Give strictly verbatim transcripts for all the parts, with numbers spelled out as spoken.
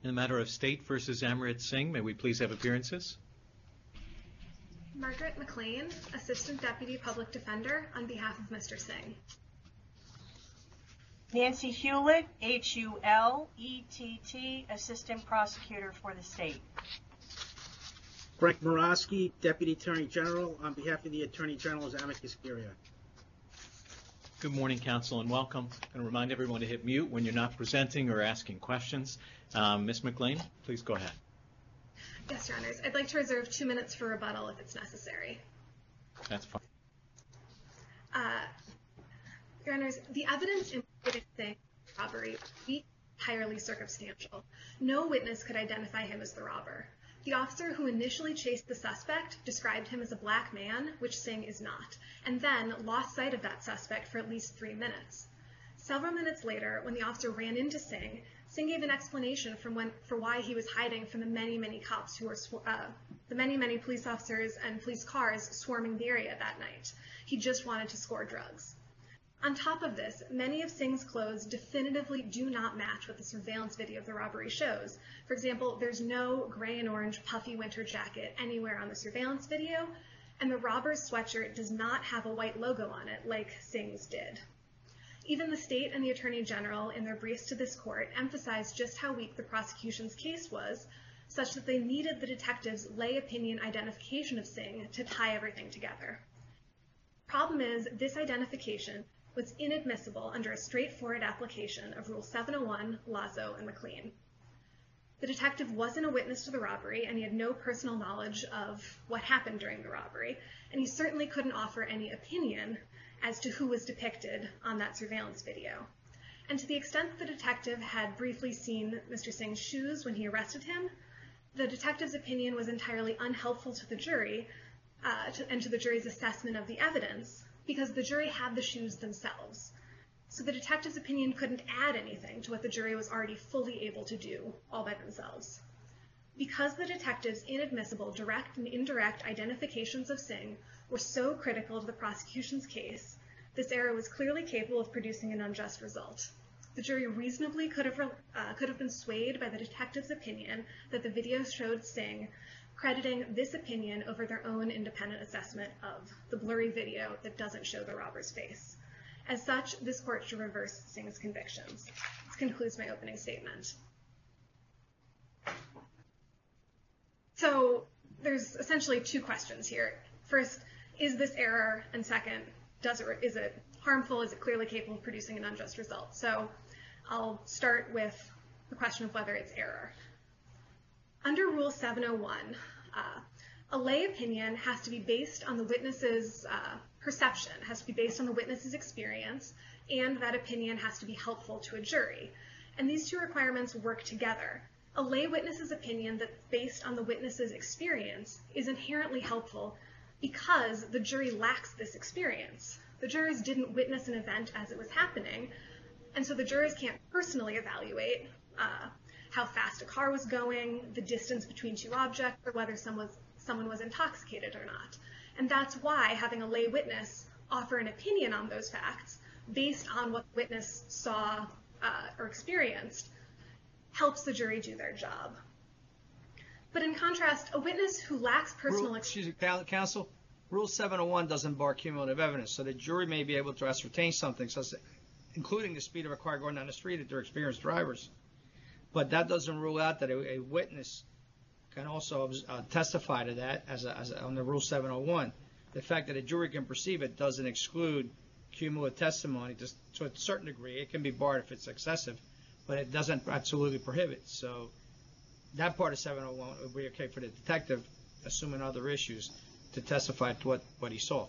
In the matter of State versus Amrit Singh, may we please have appearances? Margaret McLean, Assistant Deputy Public Defender, on behalf of Mister Singh. Nancy Hewlett, H U L E T T, Assistant Prosecutor for the State. Frank Murawski, Deputy Attorney General, on behalf of the Attorney General's amicus curiae. Good morning, Counsel, and welcome. I'm going to remind everyone to hit mute when you're not presenting or asking questions. Um, Miz McLean, please go ahead. Yes, Your Honors. I'd like to reserve two minutes for rebuttal if it's necessary. That's fine. Uh, Your Honors, the evidence implicated Singh robbery was entirely circumstantial. No witness could identify him as the robber. The officer who initially chased the suspect described him as a black man, which Singh is not, and then lost sight of that suspect for at least three minutes. Several minutes later, when the officer ran into Singh, Singh gave an explanation from when, for why he was hiding from the many, many cops who were, uh, the many, many police officers and police cars swarming the area that night. He just wanted to score drugs. On top of this, many of Singh's clothes definitively do not match what the surveillance video of the robbery shows. For example, there's no gray and orange puffy winter jacket anywhere on the surveillance video, and the robber's sweatshirt does not have a white logo on it like Singh's did. Even the state and the Attorney General, in their briefs to this court, emphasized just how weak the prosecution's case was, such that they needed the detectives' lay opinion identification of Singh to tie everything together. The problem is, this identification was inadmissible under a straightforward application of Rule seven oh one, Lazo, and McLean. The detective wasn't a witness to the robbery, and he had no personal knowledge of what happened during the robbery, and he certainly couldn't offer any opinion as to who was depicted on that surveillance video. And to the extent that the detective had briefly seen Mister Singh's shoes when he arrested him, the detective's opinion was entirely unhelpful to the jury uh, to, and to the jury's assessment of the evidence, because the jury had the shoes themselves. So the detective's opinion couldn't add anything to what the jury was already fully able to do all by themselves. Because the detective's inadmissible direct and indirect identifications of Singh were so critical to the prosecution's case, this error was clearly capable of producing an unjust result. The jury reasonably could have, uh, could have been swayed by the detective's opinion that the video showed Singh, crediting this opinion over their own independent assessment of the blurry video that doesn't show the robber's face. As such, this court should reverse Singh's convictions. This concludes my opening statement. So there's essentially two questions here. First, is this error? And second, does it, is it harmful? Is it clearly capable of producing an unjust result? So I'll start with the question of whether it's error. Under Rule seven oh one, uh, a lay opinion has to be based on the witness's uh, perception, has to be based on the witness's experience, and that opinion has to be helpful to a jury. And these two requirements work together. A lay witness's opinion that's based on the witness's experience is inherently helpful because the jury lacks this experience. The jurors didn't witness an event as it was happening, and so the jurors can't personally evaluate uh, how fast a car was going, the distance between two objects, or whether someone was, someone was intoxicated or not. And that's why having a lay witness offer an opinion on those facts based on what the witness saw uh, or experienced helps the jury do their job. But in contrast, a witness who lacks personal Rule, excuse me, counsel, Rule seven oh one doesn't bar cumulative evidence, so the jury may be able to ascertain something, such as, including the speed of a car going down the street if they're experienced drivers. But that doesn't rule out that a, a witness can also uh, testify to that as, a, as a, under Rule seven oh one. The fact that a jury can perceive it doesn't exclude cumulative testimony to, to a certain degree. It can be barred if it's excessive, but it doesn't absolutely prohibit. So that part of seven oh one would be okay for the detective, assuming other issues, to testify to what, what he saw.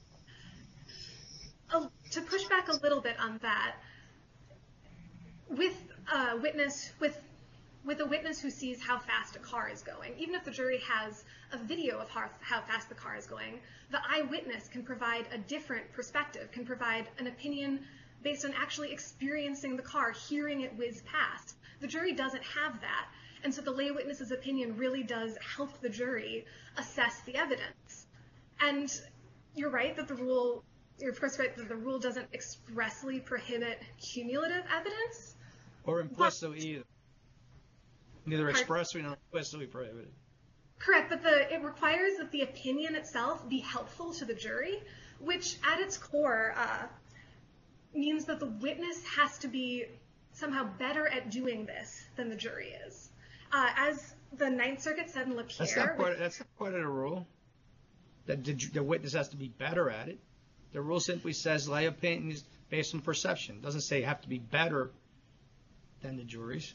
Oh, to push back a little bit on that, with a witness, with with a witness who sees how fast a car is going, even if the jury has a video of how, how fast the car is going, the eyewitness can provide a different perspective, can provide an opinion based on actually experiencing the car, hearing it whiz past. The jury doesn't have that, and so the lay witness's opinion really does help the jury assess the evidence. And you're right that the rule, you're of course right that the rule doesn't expressly prohibit cumulative evidence. Or implicitly either. Neither Pardon? expressly nor implicitly prohibited. Correct, but the, it requires that the opinion itself be helpful to the jury, which at its core uh, means that the witness has to be somehow better at doing this than the jury is. Uh, as the Ninth Circuit said in That's Lapierre, not part. Of, that's not part of the rule. That the, the witness has to be better at it. The rule simply says lay opinions based on perception. It doesn't say you have to be better than the juries.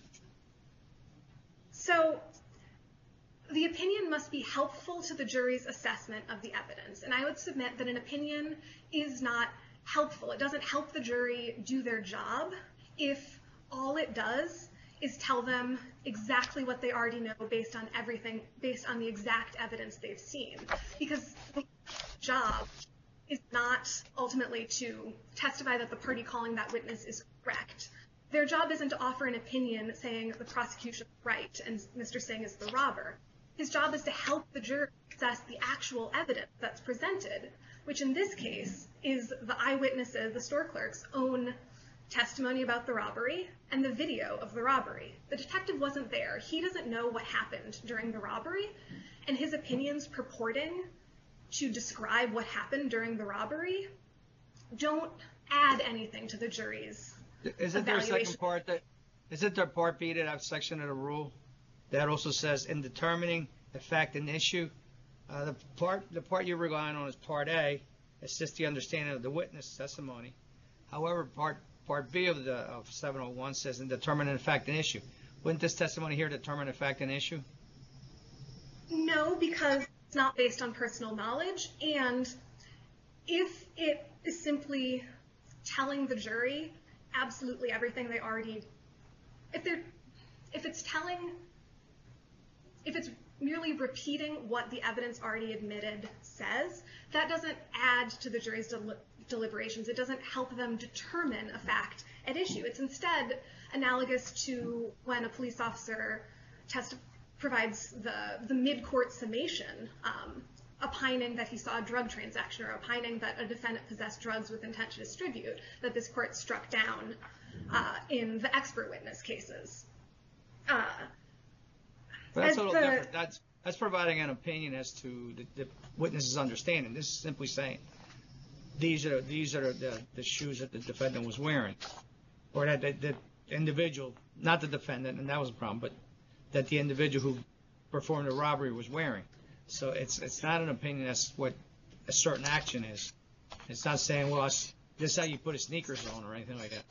so the opinion must be helpful to the jury's assessment of the evidence. And I would submit that an opinion is not helpful. It doesn't help the jury do their job if all it does is tell them exactly what they already know based on everything, based on the exact evidence they've seen. Because the job is not ultimately to testify that the party calling that witness is correct. Their job isn't to offer an opinion saying the prosecution is right and Mister Singh is the robber. His job is to help the jury assess the actual evidence that's presented, which in this case is the eyewitnesses, the store clerk's own testimony about the robbery and the video of the robbery. The detective wasn't there. He doesn't know what happened during the robbery, and his opinions purporting to describe what happened during the robbery don't add anything to the jury's Isn't there a evaluation. second part that? Isn't there part B to that section of the rule that also says in determining the fact and issue? Uh, the part the part you're relying on is part A, assists the understanding of the witness testimony. However, part part B of the of seven oh one says in determining the fact and issue. Wouldn't this testimony here determine the fact and issue? No, because it's not based on personal knowledge, and if it is simply telling the jury absolutely everything they already, if they're, if it's telling, if it's merely repeating what the evidence already admitted says, that doesn't add to the jury's del- deliberations. It doesn't help them determine a fact at issue. It's instead analogous to when a police officer test provides the, the mid-court summation, um, opining that he saw a drug transaction or opining that a defendant possessed drugs with intent to distribute, that this court struck down uh, in the expert witness cases. Uh, But that's As a little the- different. That's that's providing an opinion as to the, the witness's understanding. This is simply saying these are these are the, the shoes that the defendant was wearing, or that the, the individual, not the defendant, and that was a problem, but that the individual who performed the robbery was wearing. So it's it's not an opinion. That's what a certain action is. It's not saying, well, it's, this is how you put a sneakers on or anything like that.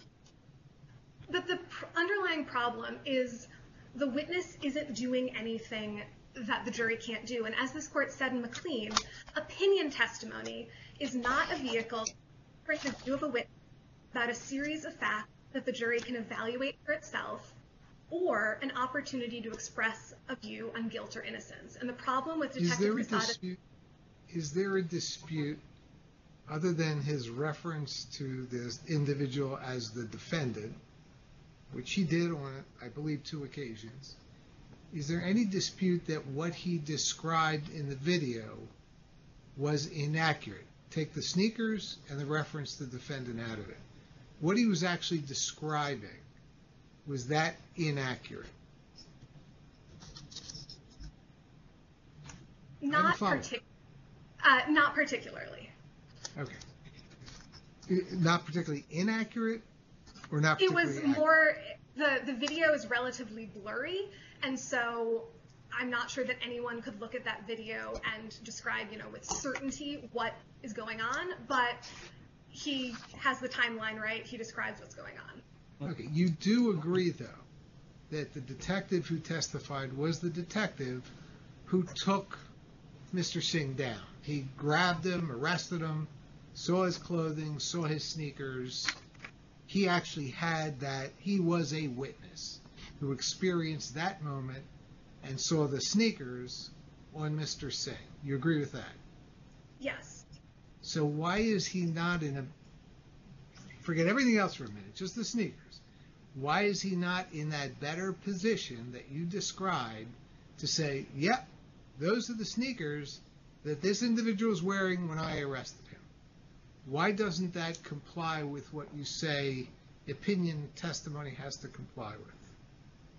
But the pr- underlying problem is the witness isn't doing anything that the jury can't do. And as this court said in McLean, opinion testimony is not a vehicle for the view of a witness about a series of facts that the jury can evaluate for itself, or an opportunity to express a view on guilt or innocence. And the problem with Is Detective there a Quesada... dispute? Is there a dispute other than his reference to this individual as the defendant, which he did on, I believe, two occasions? Is there any dispute that what he described in the video was inaccurate? Take the sneakers and the reference to the defendant out of it. What he was actually describing, was that inaccurate? Not, follow. partic- uh, not particularly. Okay. I- Not particularly inaccurate, or not It particularly was accurate? more, the, the video is relatively blurry, and so I'm not sure that anyone could look at that video and describe, you know, with certainty what is going on, but he has the timeline right, he describes what's going on. Okay, you do agree, though, that the detective who testified was the detective who took Mister Singh down. He grabbed him, arrested him, saw his clothing, saw his sneakers. He actually had that, he was a witness who experienced that moment and saw the sneakers on Mister Singh. You agree with that? Yes. So why is he not in a, forget everything else for a minute, just the sneakers. Why is he not in that better position that you described to say, yep, those are the sneakers that this individual was wearing when I arrested him? Why doesn't that comply with what you say opinion testimony has to comply with?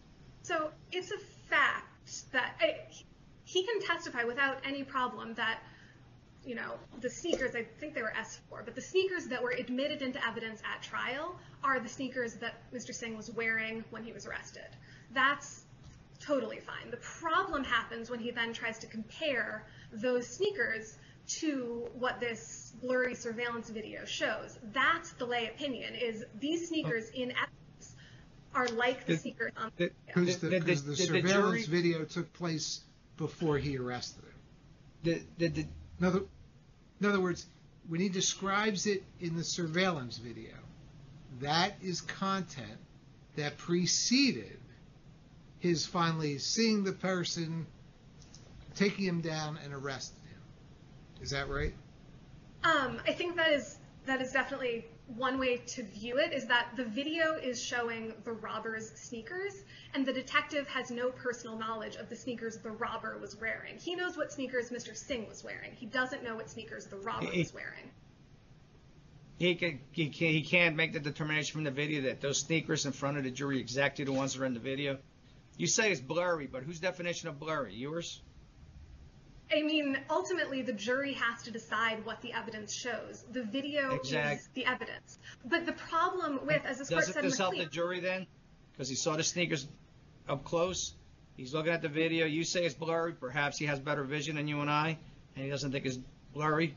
So it's a fact that I, he can testify without any problem that, you know, the sneakers, I think they were S four, but the sneakers that were admitted into evidence at trial are the sneakers that Mister Singh was wearing when he was arrested. That's totally fine. The problem happens when he then tries to compare those sneakers to what this blurry surveillance video shows. That's the lay opinion, is these sneakers in evidence are like the Did- sneakers on did- the Because the, Did- did- 'cause the did the surveillance jury- video took place before he arrested him. Did, did, did, In other, in other words, when he describes it in the surveillance video, that is content that preceded his finally seeing the person, taking him down, and arresting him. Is that right? Um, I think that is that is definitely one way to view it, is that the video is showing the robber's sneakers, and the detective has no personal knowledge of the sneakers the robber was wearing. He knows what sneakers Mister Singh was wearing. He doesn't know what sneakers the robber was wearing. he can, he can, he can't make the determination from the video that those sneakers in front of the jury exactly the ones that are in the video? You say it's blurry, but whose definition of blurry? Yours? I mean, ultimately, the jury has to decide what the evidence shows. The video Exact- is the evidence. But the problem with, as this court Doesn't said in this help the McLean, jury then? Because he saw the sneakers up close. He's looking at the video. You say it's blurry. Perhaps he has better vision than you and I, and he doesn't think it's blurry.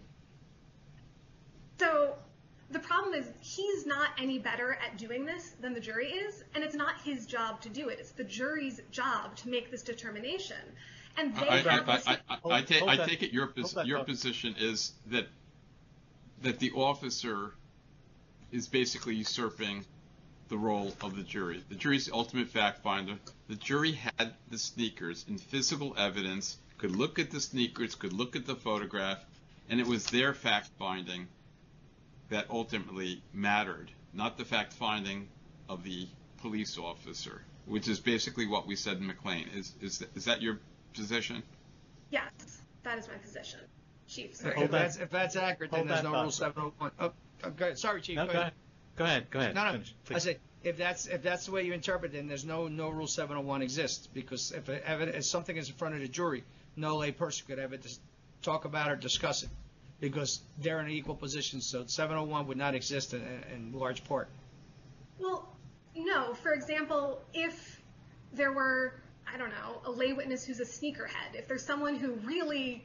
so the problem is he's not any better at doing this than the jury is, and it's not his job to do it. It's the jury's job to make this determination. And they I, have I, this- I, I, I, Hold- take, hold I that- take it your, pos- hold that your thought. position is that that the officer is basically usurping the role of the jury. The jury's the ultimate fact finder. The jury had the sneakers in physical evidence, could look at the sneakers, could look at the photograph, and it was their fact finding that ultimately mattered, not the fact finding of the police officer, which is basically what we said in McLean. Is is is that your position? Yes, that is my position, Chief. If Sorry. Hold that- that's, if that's accurate, then hold there's that no thought, rule sir. seven oh one. Oh, oh, go ahead. Sorry, Chief. No, go go ahead. ahead. Go ahead. Go ahead. No, no. Finish, I please. say if that's if that's the way you interpret it, then there's no no rule seven oh one exists, because if, a, evidence, if something is in front of the jury, no lay person could ever dis- talk about or discuss it, because they're in an equal position. So seven oh one would not exist in, in, in large part. Well, no. For example, if there were, I don't know, a lay witness who's a sneakerhead, if there's someone who really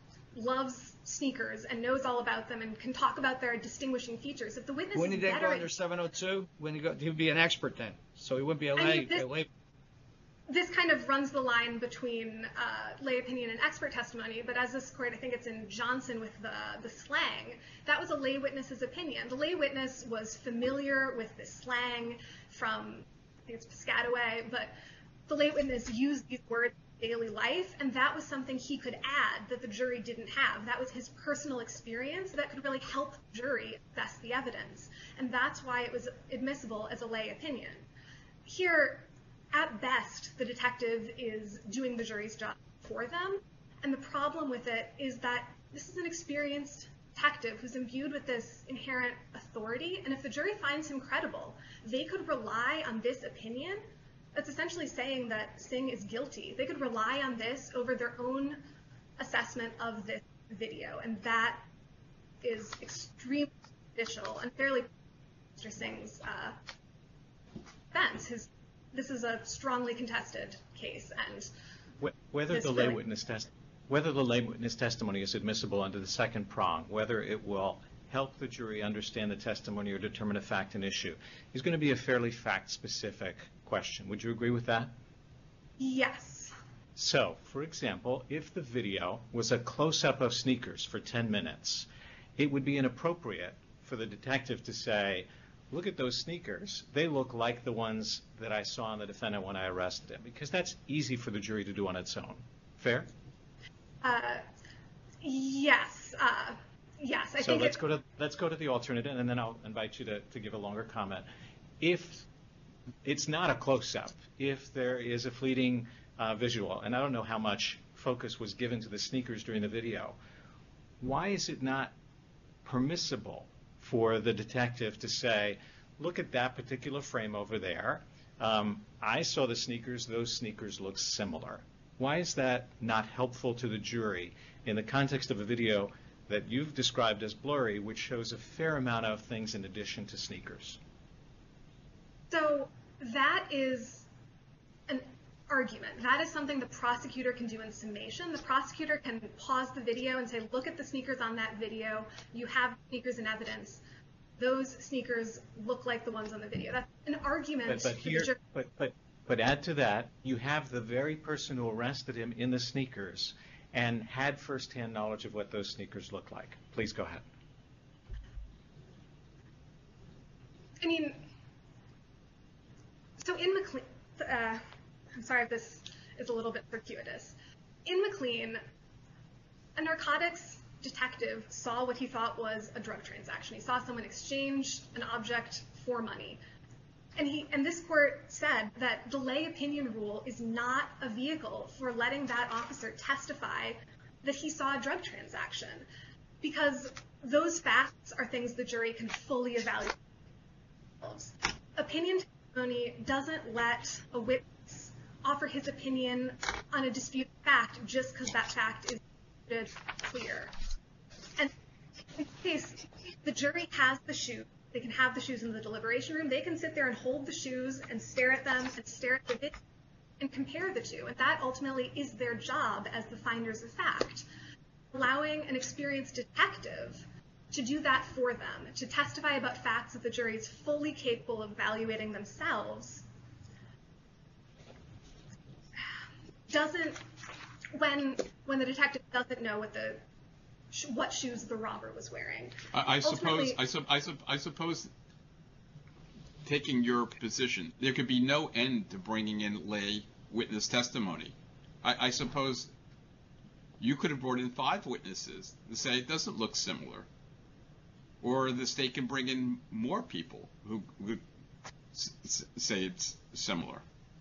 loves sneakers and knows all about them and can talk about their distinguishing features, if the witness Wouldn't is he then better go at- under seven oh two? Wouldn't he go? He would be an expert then, so he wouldn't be a I lay. mean, this- a lay this kind of runs the line between uh, lay opinion and expert testimony, but as this court, I think it's in Johnson with the, the slang, that was a lay witness's opinion. The lay witness was familiar with this slang from, I think it's Piscataway, but the lay witness used these words in daily life, and that was something he could add that the jury didn't have. That was his personal experience that could really help the jury assess the evidence, and that's why it was admissible as a lay opinion. Here, at best, the detective is doing the jury's job for them, and the problem with it is that this is an experienced detective who's imbued with this inherent authority, and if the jury finds him credible, they could rely on this opinion. That's essentially saying that Singh is guilty. They could rely on this over their own assessment of this video, and that is extremely prejudicial and fairly Mister Singh's uh, defense. His This is a strongly contested case, and Wh- Whether This the lay really- witness test, whether the lay witness testimony is admissible under the second prong, whether it will help the jury understand the testimony or determine a fact and issue, is going to be a fairly fact-specific question. Would you agree with that? yes, So, for example, if the video was a close-up of sneakers for ten minutes, it would be inappropriate for the detective to say, look at those sneakers. They look like the ones that I saw on the defendant when I arrested him, because that's easy for the jury to do on its own. Fair? uh, yes, uh, yes. I So think let's it, go to let's go to the alternative, and then I'll invite you to, to give a longer comment. If it's not a close-up, if there is a fleeting uh, visual, and I don't know how much focus was given to the sneakers during the video, why is it not permissible for the detective to say, look at that particular frame over there. Um, I saw the sneakers. Those sneakers look similar. Why is that not helpful to the jury in the context of a video that you've described as blurry, which shows a fair amount of things in addition to sneakers? So that is an argument. That is something the prosecutor can do in summation. The prosecutor can pause the video and say, look at the sneakers on that video. You have sneakers in evidence. Those sneakers look like the ones on the video. That's an argument. But, but for the here, jury. but, but, but add to that, you have the very person who arrested him in the sneakers and had firsthand knowledge of what those sneakers look like. Please go ahead. I mean, so in McLean, uh, I'm sorry if this is a little bit circuitous. In McLean, a narcotics detective saw what he thought was a drug transaction. He saw someone exchange an object for money. And he and this court said that the lay opinion rule is not a vehicle for letting that officer testify that he saw a drug transaction, because those facts are things the jury can fully evaluate themselves. Opinion testimony doesn't let a witness offer his opinion on a disputed fact just because that fact is clear. And in this case, the jury has the shoes. They can have the shoes in the deliberation room. They can sit there and hold the shoes and stare at them and stare at the video and compare the two. And that ultimately is their job as the finders of fact. Allowing an experienced detective to do that for them, to testify about facts that the jury is fully capable of evaluating themselves, doesn't, when when the detective doesn't know what the what shoes the robber was wearing. I, I suppose, I, su- I, su- I suppose, taking your position, there could be no end to bringing in lay witness testimony. I, I suppose you could have brought in five witnesses to say it doesn't look similar. Or the state can bring in more people who would s- s- say it's similar.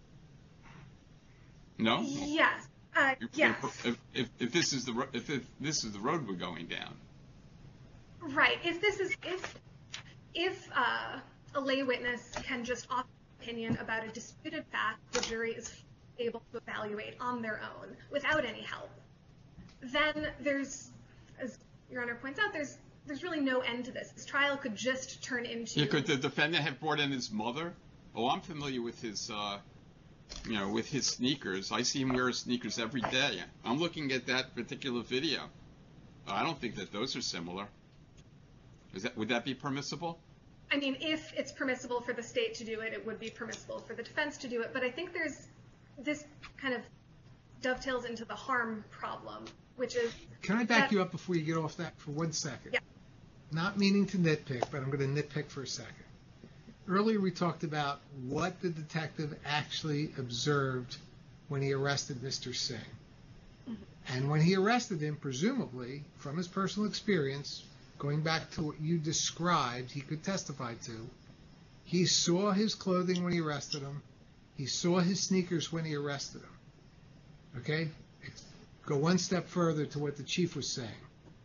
No? Yes. Uh, If, yes. if, if, if this is the ro- if, if this is the road we're going down. Right. If this is if if uh, a lay witness can just offer an opinion about a disputed fact, the jury is able to evaluate on their own without any help, then there's, as Your Honor points out, there's there's really no end to this. This trial could just turn into. Yeah, could the defendant have brought in his mother? Oh, I'm familiar with his, uh, you know, with his sneakers. I see him wear his sneakers every day. I'm looking at that particular video. I don't think that those are similar. Is that, would that be permissible? I mean, if it's permissible for the state to do it, it would be permissible for the defense to do it. But I think there's this kind of dovetails into the harm problem, which is. Can I back that, you up before you get off that for one second? Yeah. Not meaning to nitpick, but I'm going to nitpick for a second. Earlier we talked about what the detective actually observed when he arrested Mister Singh. Mm-hmm. And when he arrested him, presumably, from his personal experience, going back to what you described, he could testify to, he saw his clothing when he arrested him. He saw his sneakers when he arrested him. Okay? Go one step further to what the chief was saying.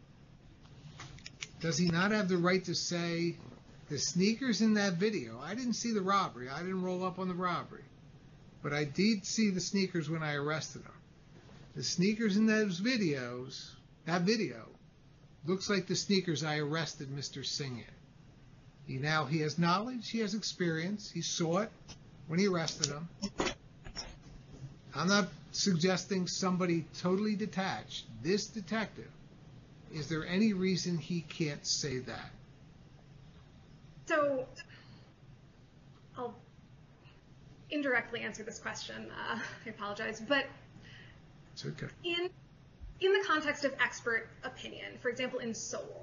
Does he not have the right to say, the sneakers in that video, I didn't see the robbery, I didn't roll up on the robbery, but I did see the sneakers when I arrested him. The sneakers in those videos, that video, looks like the sneakers I arrested Mister Singh in. He now, he has knowledge, he has experience, he saw it when he arrested him. I'm not suggesting somebody totally detached. This detective, is there any reason he can't say that? So, I'll indirectly answer this question. Uh, I apologize, but It's okay. in in the context of expert opinion, for example, in Sowell,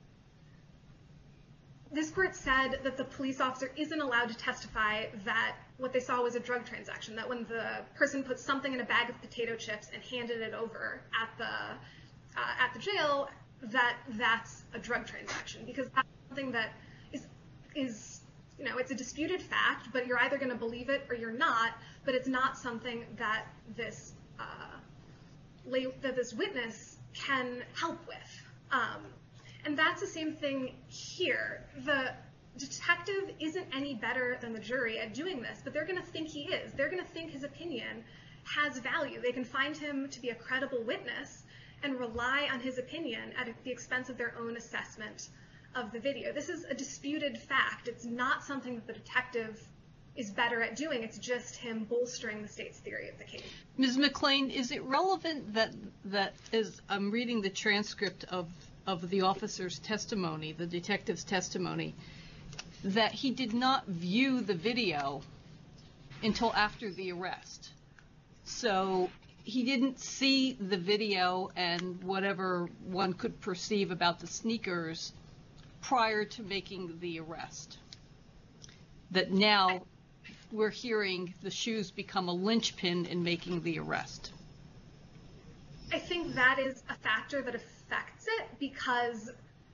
this court said that the police officer isn't allowed to testify that what they saw was a drug transaction, that when the person put something in a bag of potato chips and handed it over at the uh, at the jail, that that's a drug transaction, because that's something that is is you know it's a disputed fact, but you're either going to believe it or you're not. But it's not something that this uh, lay, that this witness can help with. Um, And that's the same thing here. The detective isn't any better than the jury at doing this, but they're going to think he is. They're going to think his opinion has value. They can find him to be a credible witness and rely on his opinion at the expense of their own assessment of the video. This is a disputed fact. It's not something that the detective is better at doing. It's just him bolstering the state's theory of the case. Miz McClain, is it relevant that, that as I'm reading the transcript of, of the officer's testimony, the detective's testimony, that he did not view the video until after the arrest? So he didn't see the video and whatever one could perceive about the sneakers prior to making the arrest. That now we're hearing the shoes become a linchpin in making the arrest. I think that is a factor that affects it because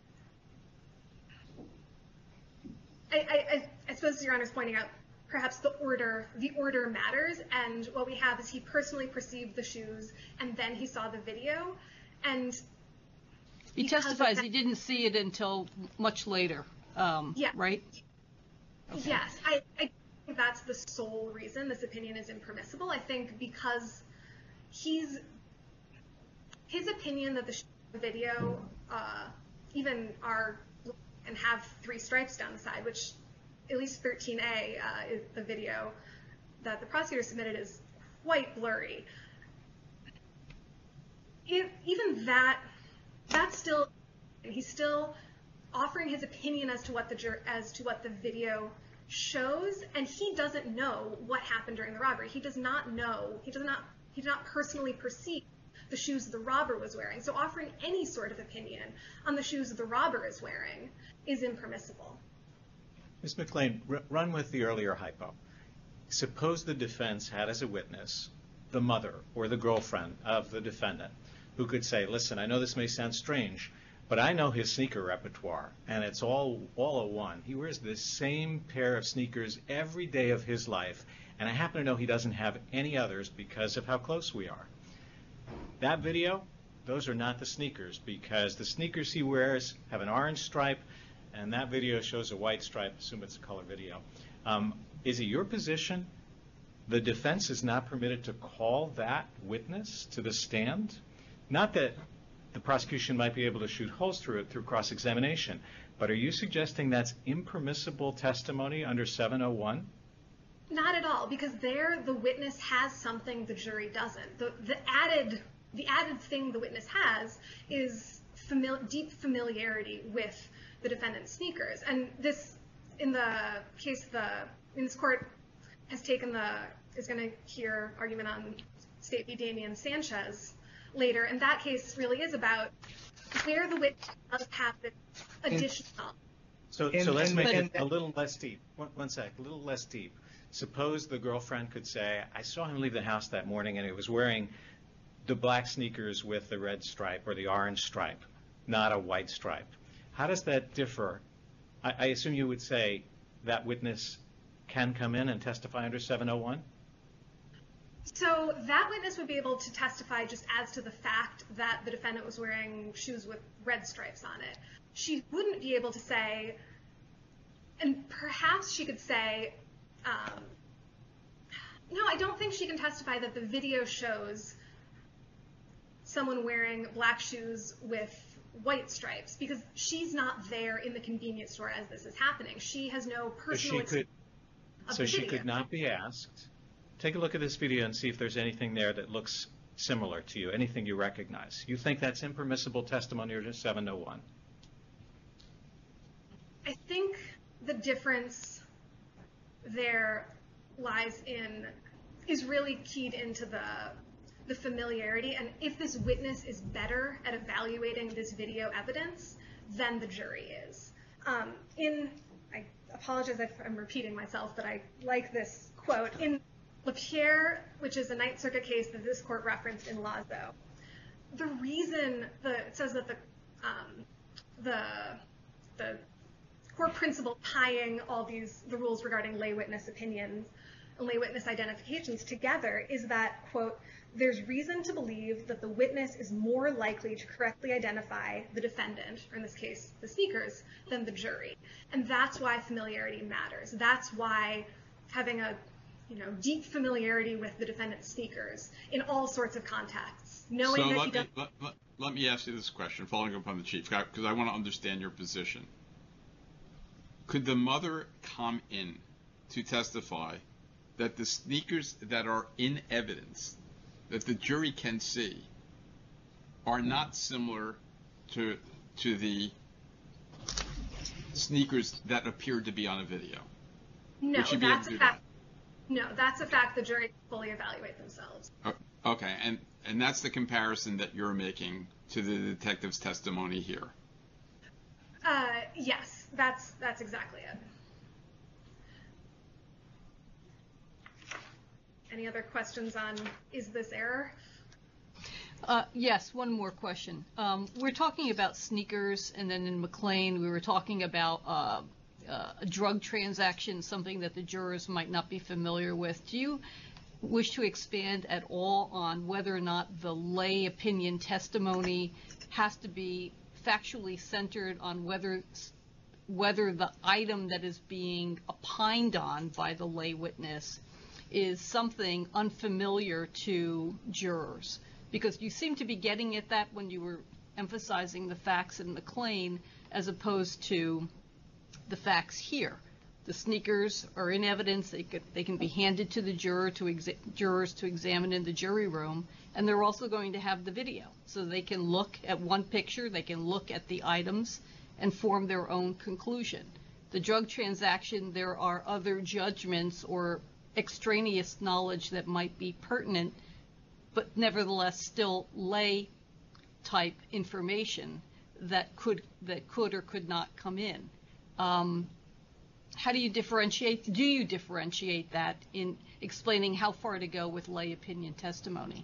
I, I, I suppose Your Honor's pointing out perhaps the order, the order matters, and what we have is he personally perceived the shoes and then he saw the video, and he testifies he didn't see it until much later, um, yeah. right? Okay. Yes, I, I think that's the sole reason this opinion is impermissible. I think because he's, his opinion that the video uh, even are and have three stripes down the side, which at least thirteen A, uh, is the video that the prosecutor submitted, is quite blurry. If, even that, that's still, he's still offering his opinion as to what the jur- as to what the video shows, and he doesn't know what happened during the robbery. He does not know. He does not. He did not personally perceive the shoes the robber was wearing. So offering any sort of opinion on the shoes the robber is wearing is impermissible. Miz McClain, r- run with the earlier hypo. Suppose the defense had as a witness the mother or the girlfriend of the defendant who could say, listen, I know this may sound strange, but I know his sneaker repertoire, and it's all all a one. He wears the same pair of sneakers every day of his life, and I happen to know he doesn't have any others because of how close we are. That video, those are not the sneakers, because the sneakers he wears have an orange stripe, and that video shows a white stripe. Assume it's a color video. Um, is it your position the defense is not permitted to call that witness to the stand? Not that the prosecution might be able to shoot holes through it through cross-examination, but are you suggesting that's impermissible testimony under seven oh one? Not at all, because there the witness has something the jury doesn't. The, the added the added thing the witness has is famili- deep familiarity with the defendant's sneakers. And this, in the case, the in this court has taken the is going to hear argument on State v. Damian Sanchez later, and that case really is about where the witness does have this additional. So, And- so let's and- make and- it a little less deep. One, one sec, a little less deep. Suppose the girlfriend could say, I saw him leave the house that morning and he was wearing the black sneakers with the red stripe or the orange stripe, not a white stripe. How does that differ? I, I assume you would say that witness can come in and testify under seven oh one? So that witness would be able to testify just as to the fact that the defendant was wearing shoes with red stripes on it. She wouldn't be able to say, and perhaps she could say, um, no, I don't think she can testify that the video shows someone wearing black shoes with white stripes, because she's not there in the convenience store as this is happening. She has no personal experience. So she could not be asked, take a look at this video and see if there's anything there that looks similar to you, anything you recognize. You think that's impermissible testimony under seven oh one? I think the difference there lies in, is really keyed into the the familiarity, and if this witness is better at evaluating this video evidence than the jury is. Um, in, I apologize if I'm repeating myself, but I like this quote. In LaPierre, which is a Ninth Circuit case that this court referenced in Lazo, the reason the, it says that the um, the the core principle tying all these the rules regarding lay witness opinions and lay witness identifications together is that, quote, there's reason to believe that the witness is more likely to correctly identify the defendant, or in this case, the sneakers, than the jury. And that's why familiarity matters. That's why having a, you know, deep familiarity with the defendant's sneakers in all sorts of contexts, knowing so that let he me, does. let, let, let me ask you this question, following up on the chief, because I want to understand your position. Could the mother come in to testify that the sneakers that are in evidence, that the jury can see, are not similar to to the sneakers that appear to be on a video? No, Would she be able that's to a do fact. No, that's a fact the jury can fully evaluate themselves. that? O- Okay, and, and that's the comparison that you're making to the detective's testimony here. Uh, yes, that's that's exactly it. Any other questions on is this error? Uh, yes, one more question. Um, we're talking about sneakers, and then in McLean, we were talking about uh, uh, a drug transaction, something that the jurors might not be familiar with. Do you wish to expand at all on whether or not the lay opinion testimony has to be factually centered on whether whether the item that is being opined on by the lay witness is something unfamiliar to jurors? Because you seem to be getting at that when you were emphasizing the facts in McLean as opposed to the facts here. The sneakers are in evidence. They, could, they can be handed to the juror to exa- jurors to examine in the jury room, and they're also going to have the video. So they can look at one picture, they can look at the items, and form their own conclusion. The drug transaction, there are other judgments or extraneous knowledge that might be pertinent, but nevertheless still lay type information that could that could or could not come in. Um, how do you differentiate? Do you differentiate that in explaining how far to go with lay opinion testimony?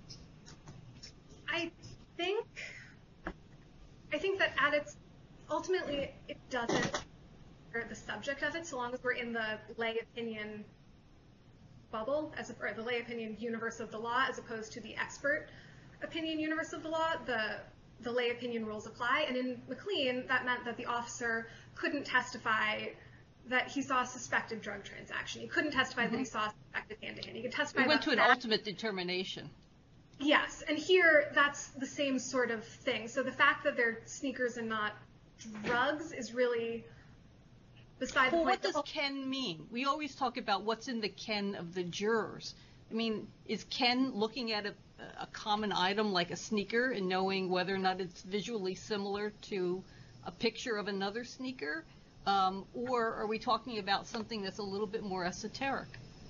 I think I think that at its ultimately it doesn't or the subject of it, so long as we're in the lay opinion bubble, as a, or the lay opinion universe of the law, as opposed to the expert opinion universe of the law, the the lay opinion rules apply. And in McLean, that meant that the officer couldn't testify that he saw a suspected drug transaction. He couldn't testify mm-hmm. that he saw a suspected hand-to-hand. He could testify. We went to an fact. ultimate determination. Yes, and here that's the same sort of thing. So the fact that they're sneakers and not drugs is really beside well, the point. What does ken mean? We always talk about what's in the ken of the jurors. I mean, is ken looking at a, a common item like a sneaker and knowing whether or not it's visually similar to a picture of another sneaker? Um, or are we talking about something that's a little bit more esoteric?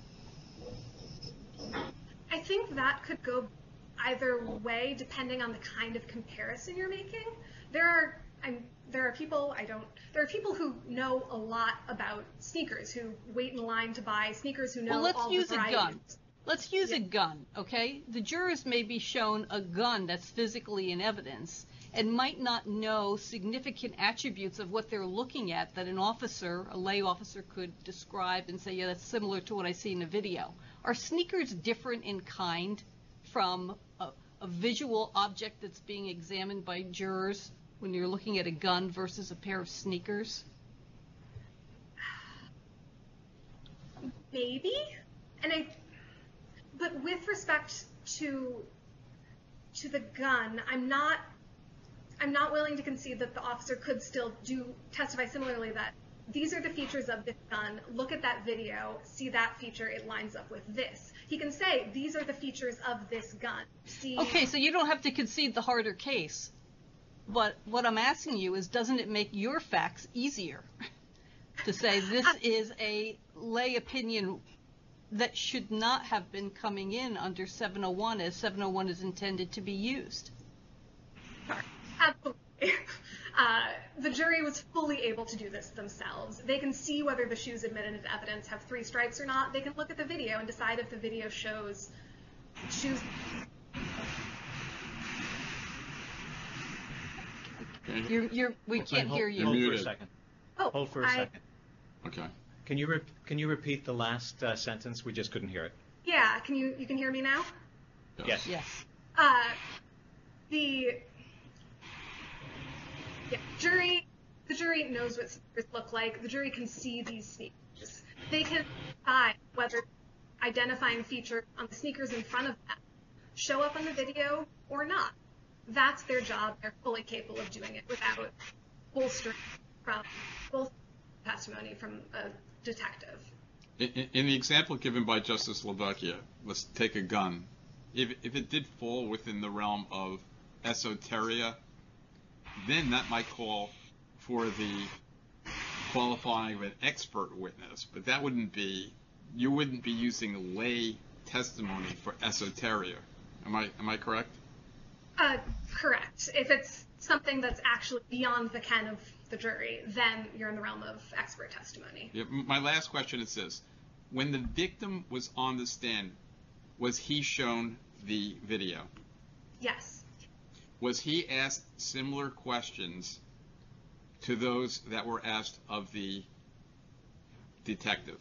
I think that could go either way depending on the kind of comparison you're making. There are I'm, there are people I don't. There are people who know a lot about sneakers, who wait in line to buy sneakers, who know well, let's all use the a varieties. gun. Let's use yeah. a gun, okay? The jurors may be shown a gun that's physically in evidence and might not know significant attributes of what they're looking at that an officer, a lay officer, could describe and say, yeah, that's similar to what I see in a video. Are sneakers different in kind from a, a visual object that's being examined by jurors when you're looking at a gun versus a pair of sneakers? Maybe. And I, but with respect to to the gun, I'm not I'm not willing to concede that the officer could still do testify similarly that these are the features of this gun. Look at that video. See that feature. It lines up with this. He can say these are the features of this gun. See. Okay, so you don't have to concede the harder case. But what I'm asking you is, doesn't it make your facts easier to say this is a lay opinion that should not have been coming in under seven oh one as seven oh one is intended to be used? Absolutely. Uh, the jury was fully able to do this themselves. They can see whether the shoes admitted into evidence have three stripes or not. They can look at the video and decide if the video shows shoes. You're, you're, we can't Hold- hear you. Hold for a muted. second. Oh, Hold for a I, second. Okay. Can you, re- can you repeat the last uh, sentence? We just couldn't hear it. Yeah, can you, you can hear me now? Yes. Yes. Uh, the yeah, jury, the jury knows what sneakers look like. The jury can see these sneakers. They can decide whether identifying features on the sneakers in front of them show up on the video or not. That's their job. They're fully capable of doing it without bolstering from both testimony from a detective. In, in- in the example given by Justice Lavecchia, let's take a gun. If, if it did fall within the realm of esoteria, then that might call for the qualifying of an expert witness, but that wouldn't be, you wouldn't be using lay testimony for esoteria. Am I, am I correct? Uh, correct. If it's something that's actually beyond the ken of the jury, then you're in the realm of expert testimony. Yeah, m- my last question is this. When the victim was on the stand, was he shown the video? Yes. Was he asked similar questions to those that were asked of the detective?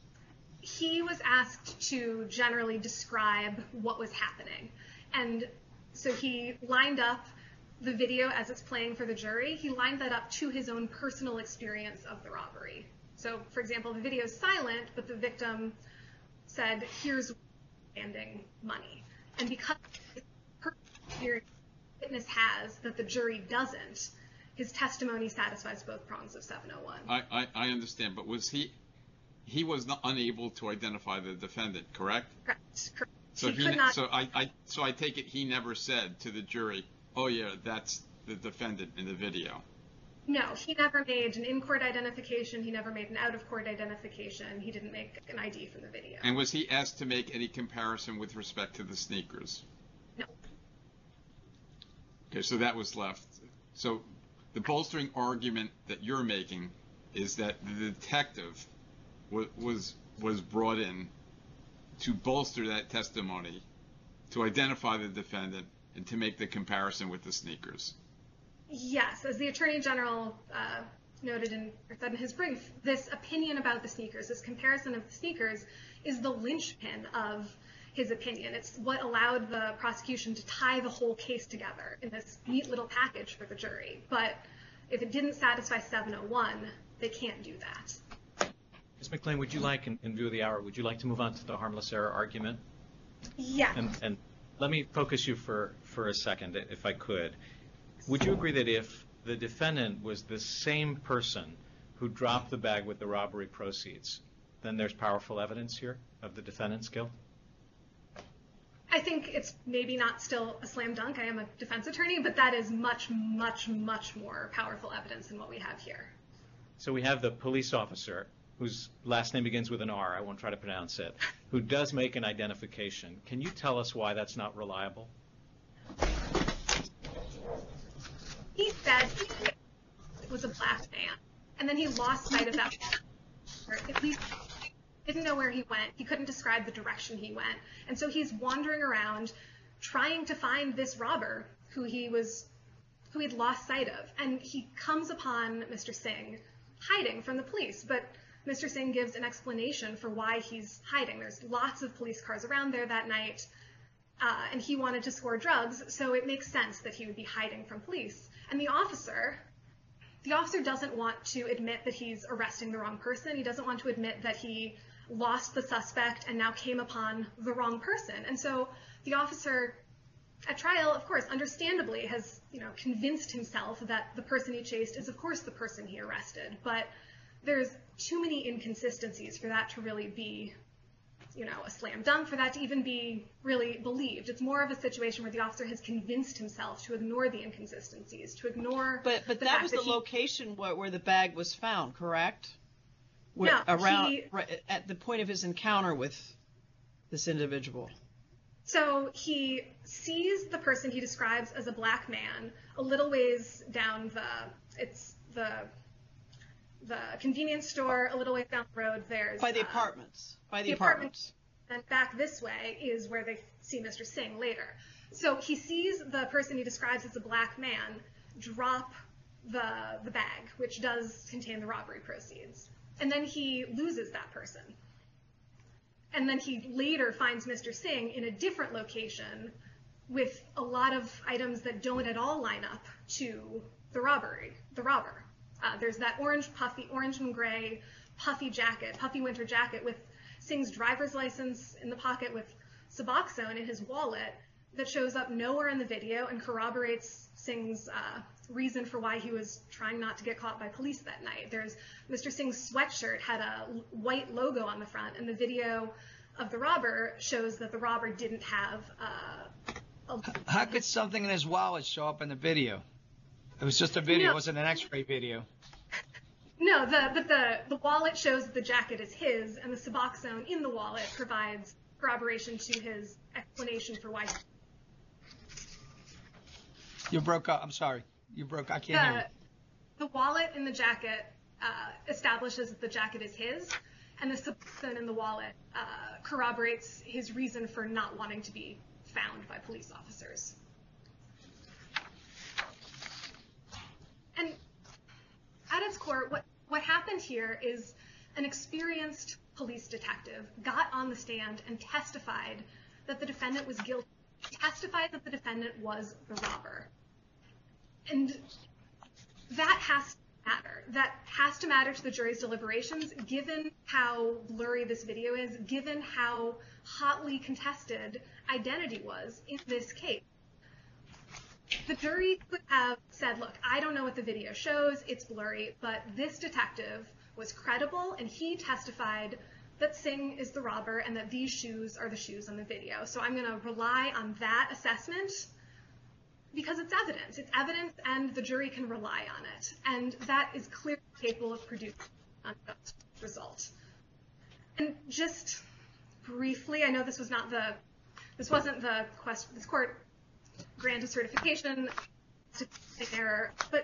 He was asked to generally describe what was happening. And so he lined up the video as it's playing for the jury. He lined that up to his own personal experience of the robbery. So, for example, the video is silent, but the victim said, here's standing money. And because his personal experience the witness has that the jury doesn't, his testimony satisfies both prongs of seven oh one. I, I, I understand, but was he, he was not unable to identify the defendant, correct? Correct. Correct. So he he, could not. so I, I, so I take it he never said to the jury, oh yeah, that's the defendant in the video. No, he never made an in-court identification. He never made an out-of-court identification. He didn't make an I D from the video. And was he asked to make any comparison with respect to the sneakers? No. Okay, so that was left. So the bolstering argument that you're making is that the detective was was, was brought in to bolster that testimony, to identify the defendant, and to make the comparison with the sneakers. Yes, as the Attorney General uh, noted in, or said in his brief, this opinion about the sneakers, this comparison of the sneakers, is the linchpin of his opinion. It's what allowed the prosecution to tie the whole case together in this neat little package for the jury. But if it didn't satisfy seven oh one, they can't do that. Miz McLean, would you like, in, in view of the hour, would you like to move on to the harmless error argument? Yeah. And, and let me focus you for, for a second, if I could. Would you agree that if the defendant was the same person who dropped the bag with the robbery proceeds, then there's powerful evidence here of the defendant's guilt? I think it's maybe not still a slam dunk. I am a defense attorney, but that is much, much, much more powerful evidence than what we have here. So we have the police officer, whose last name begins with an R, I won't try to pronounce it, who does make an identification. Can you tell us why that's not reliable? He said it was a black man, and then he lost sight of that. Or at least didn't know where he went. He couldn't describe the direction he went. And so he's wandering around trying to find this robber who he was, who he'd lost sight of. And he comes upon Mister Singh hiding from the police. But Mister Singh gives an explanation for why he's hiding. There's lots of police cars around there that night, uh, and he wanted to score drugs, so it makes sense that he would be hiding from police. And the officer, the officer doesn't want to admit that he's arresting the wrong person. He doesn't want to admit that he lost the suspect and now came upon the wrong person. And so the officer at trial, of course, understandably has, you know, convinced himself that the person he chased is, of course, the person he arrested. But there's too many inconsistencies for that to really be, you know, a slam dunk, for that to even be really believed. It's more of a situation where the officer has convinced himself to ignore the inconsistencies, to ignore. But but the that fact was that the he, location where, where the bag was found, correct? Where, No, around he- right, at the point of his encounter with this individual. So he sees the person he describes as a black man a little ways down the, it's the the convenience store, a little ways down the road. There's By the uh, apartments. By the, the apartments. And back this way is where they see Mister Singh later. So he sees the person he describes as a black man drop the the bag, which does contain the robbery proceeds. and then he loses that person. And then he later finds Mister Singh in a different location with a lot of items that don't at all line up to the robbery, the robber. Uh, there's that orange puffy, orange and gray puffy jacket, puffy winter jacket with Singh's driver's license in the pocket with Suboxone in his wallet that shows up nowhere in the video and corroborates Singh's uh, reason for why he was trying not to get caught by police that night. There's Mister Singh's sweatshirt had a white logo on the front, and the video of the robber shows that the robber didn't have uh, a... How could something in his wallet show up in the video? It was just a video, No. it wasn't an x-ray video. No, the, but the, the wallet shows that the jacket is his, and the Suboxone in the wallet provides corroboration to his explanation for why. You broke up. I'm sorry. You broke. I can't hear The, the wallet in the jacket uh, establishes that the jacket is his, and the Suboxone in the wallet uh, corroborates his reason for not wanting to be found by police officers. And at its core, what, what happened here is an experienced police detective got on the stand and testified that the defendant was guilty, testified that the defendant was the robber. And that has to matter. That has to matter to the jury's deliberations, given how blurry this video is, given how hotly contested identity was in this case. The jury could have said, look, I don't know what the video shows, it's blurry, but this detective was credible and he testified that Singh is the robber and that these shoes are the shoes on the video. So I'm going to rely on that assessment because it's evidence. It's evidence and the jury can rely on it. And that is clearly capable of producing an unjust result. And just briefly, I know this was not the, this wasn't the question, this court granted certification to error, but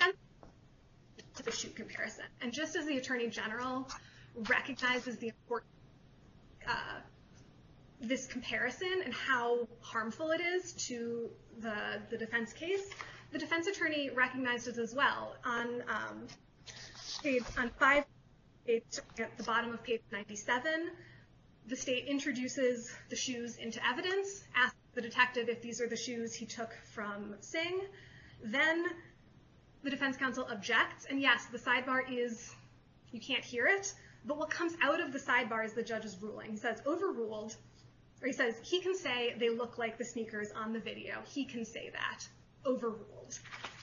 to the shoot comparison. And just as the Attorney General recognizes the importance uh, this comparison and how harmful it is to the, the defense case, the defense attorney recognized it as well. On um, page, on five, page, at the bottom of page ninety-seven, the state introduces the shoes into evidence, asks the detective if these are the shoes he took from Singh. Then the defense counsel objects, and yes, the sidebar is, you can't hear it, but what comes out of the sidebar is the judge's ruling. He says, overruled, or he says, he can say they look like the sneakers on the video. He can say that. Overruled.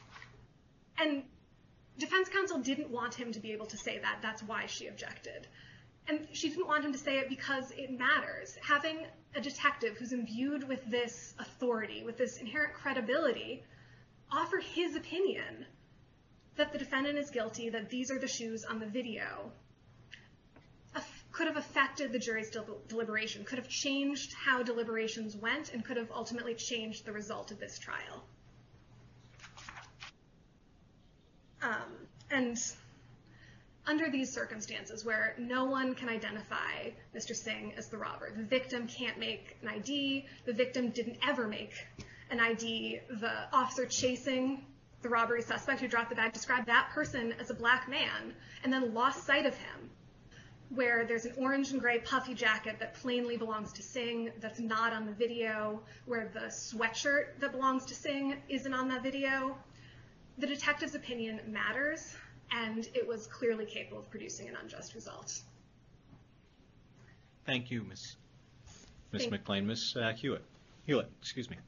And defense counsel didn't want him to be able to say that. That's why she objected. And she didn't want him to say it because it matters. Having a detective who's imbued with this authority, with this inherent credibility, offer his opinion that the defendant is guilty, that these are the shoes on the video, could have affected the jury's del- deliberation, could have changed how deliberations went, and could have ultimately changed the result of this trial. Um, and under these circumstances where no one can identify Mister Singh as the robber, the victim can't make an I D, the victim didn't ever make an I D, the officer chasing the robbery suspect who dropped the bag described that person as a black man and then lost sight of him, where there's an orange and gray puffy jacket that plainly belongs to Singh that's not on the video, where the sweatshirt that belongs to Singh isn't on that video. The detective's opinion matters, and it was clearly capable of producing an unjust result. Thank you, Miz Miz Thank- McLean. Miz Uh, Hewitt. Hewlett, excuse me.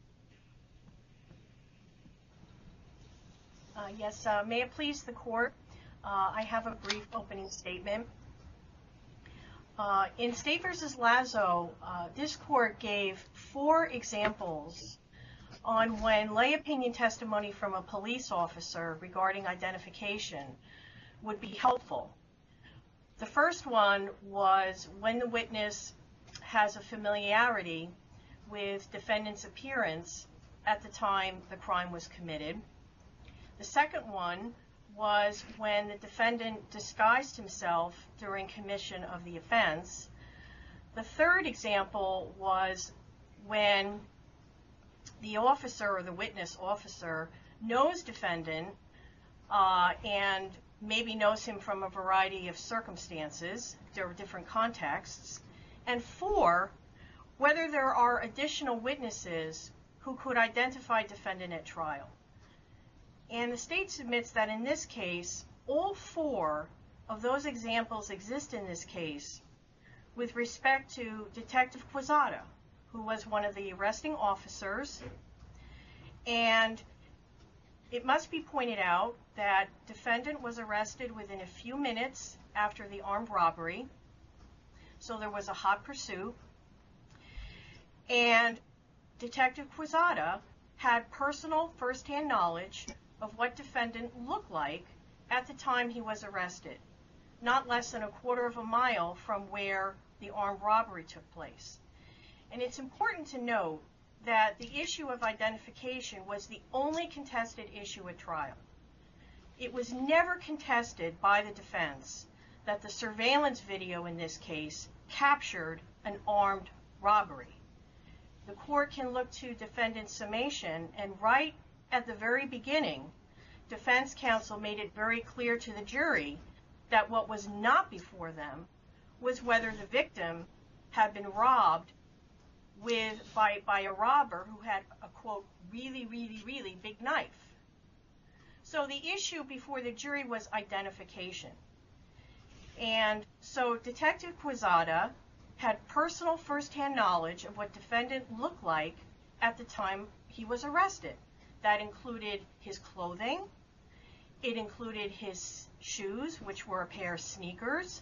Uh, yes, uh, may it please the court, uh, I have a brief opening statement. Uh, in State versus Lazo, uh, this court gave four examples on when lay opinion testimony from a police officer regarding identification would be helpful. The first one was when the witness has a familiarity with defendant's appearance at the time the crime was committed. The second one was when the defendant disguised himself during commission of the offense. The third example was when the officer or the witness officer knows defendant uh, and maybe knows him from a variety of circumstances, there are different contexts, and four, whether there are additional witnesses who could identify defendant at trial. And the state submits that in this case, all four of those examples exist in this case with respect to Detective Quezada, who was one of the arresting officers. And it must be pointed out that defendant was arrested within a few minutes after the armed robbery, so there was a hot pursuit. And Detective Quezada had personal first-hand knowledge of what defendant looked like at the time he was arrested, not less than a quarter of a mile from where the armed robbery took place. And it's important to note that the issue of identification was the only contested issue at trial. It was never contested by the defense that the surveillance video in this case captured an armed robbery. The court can look to defendant's summation, and right at the very beginning, defense counsel made it very clear to the jury that what was not before them was whether the victim had been robbed with by, by a robber who had a, quote, really, really, really big knife. So the issue before the jury was identification. And so Detective Quezada had personal first-hand knowledge of what defendant looked like at the time he was arrested. That included his clothing, it included his shoes, which were a pair of sneakers,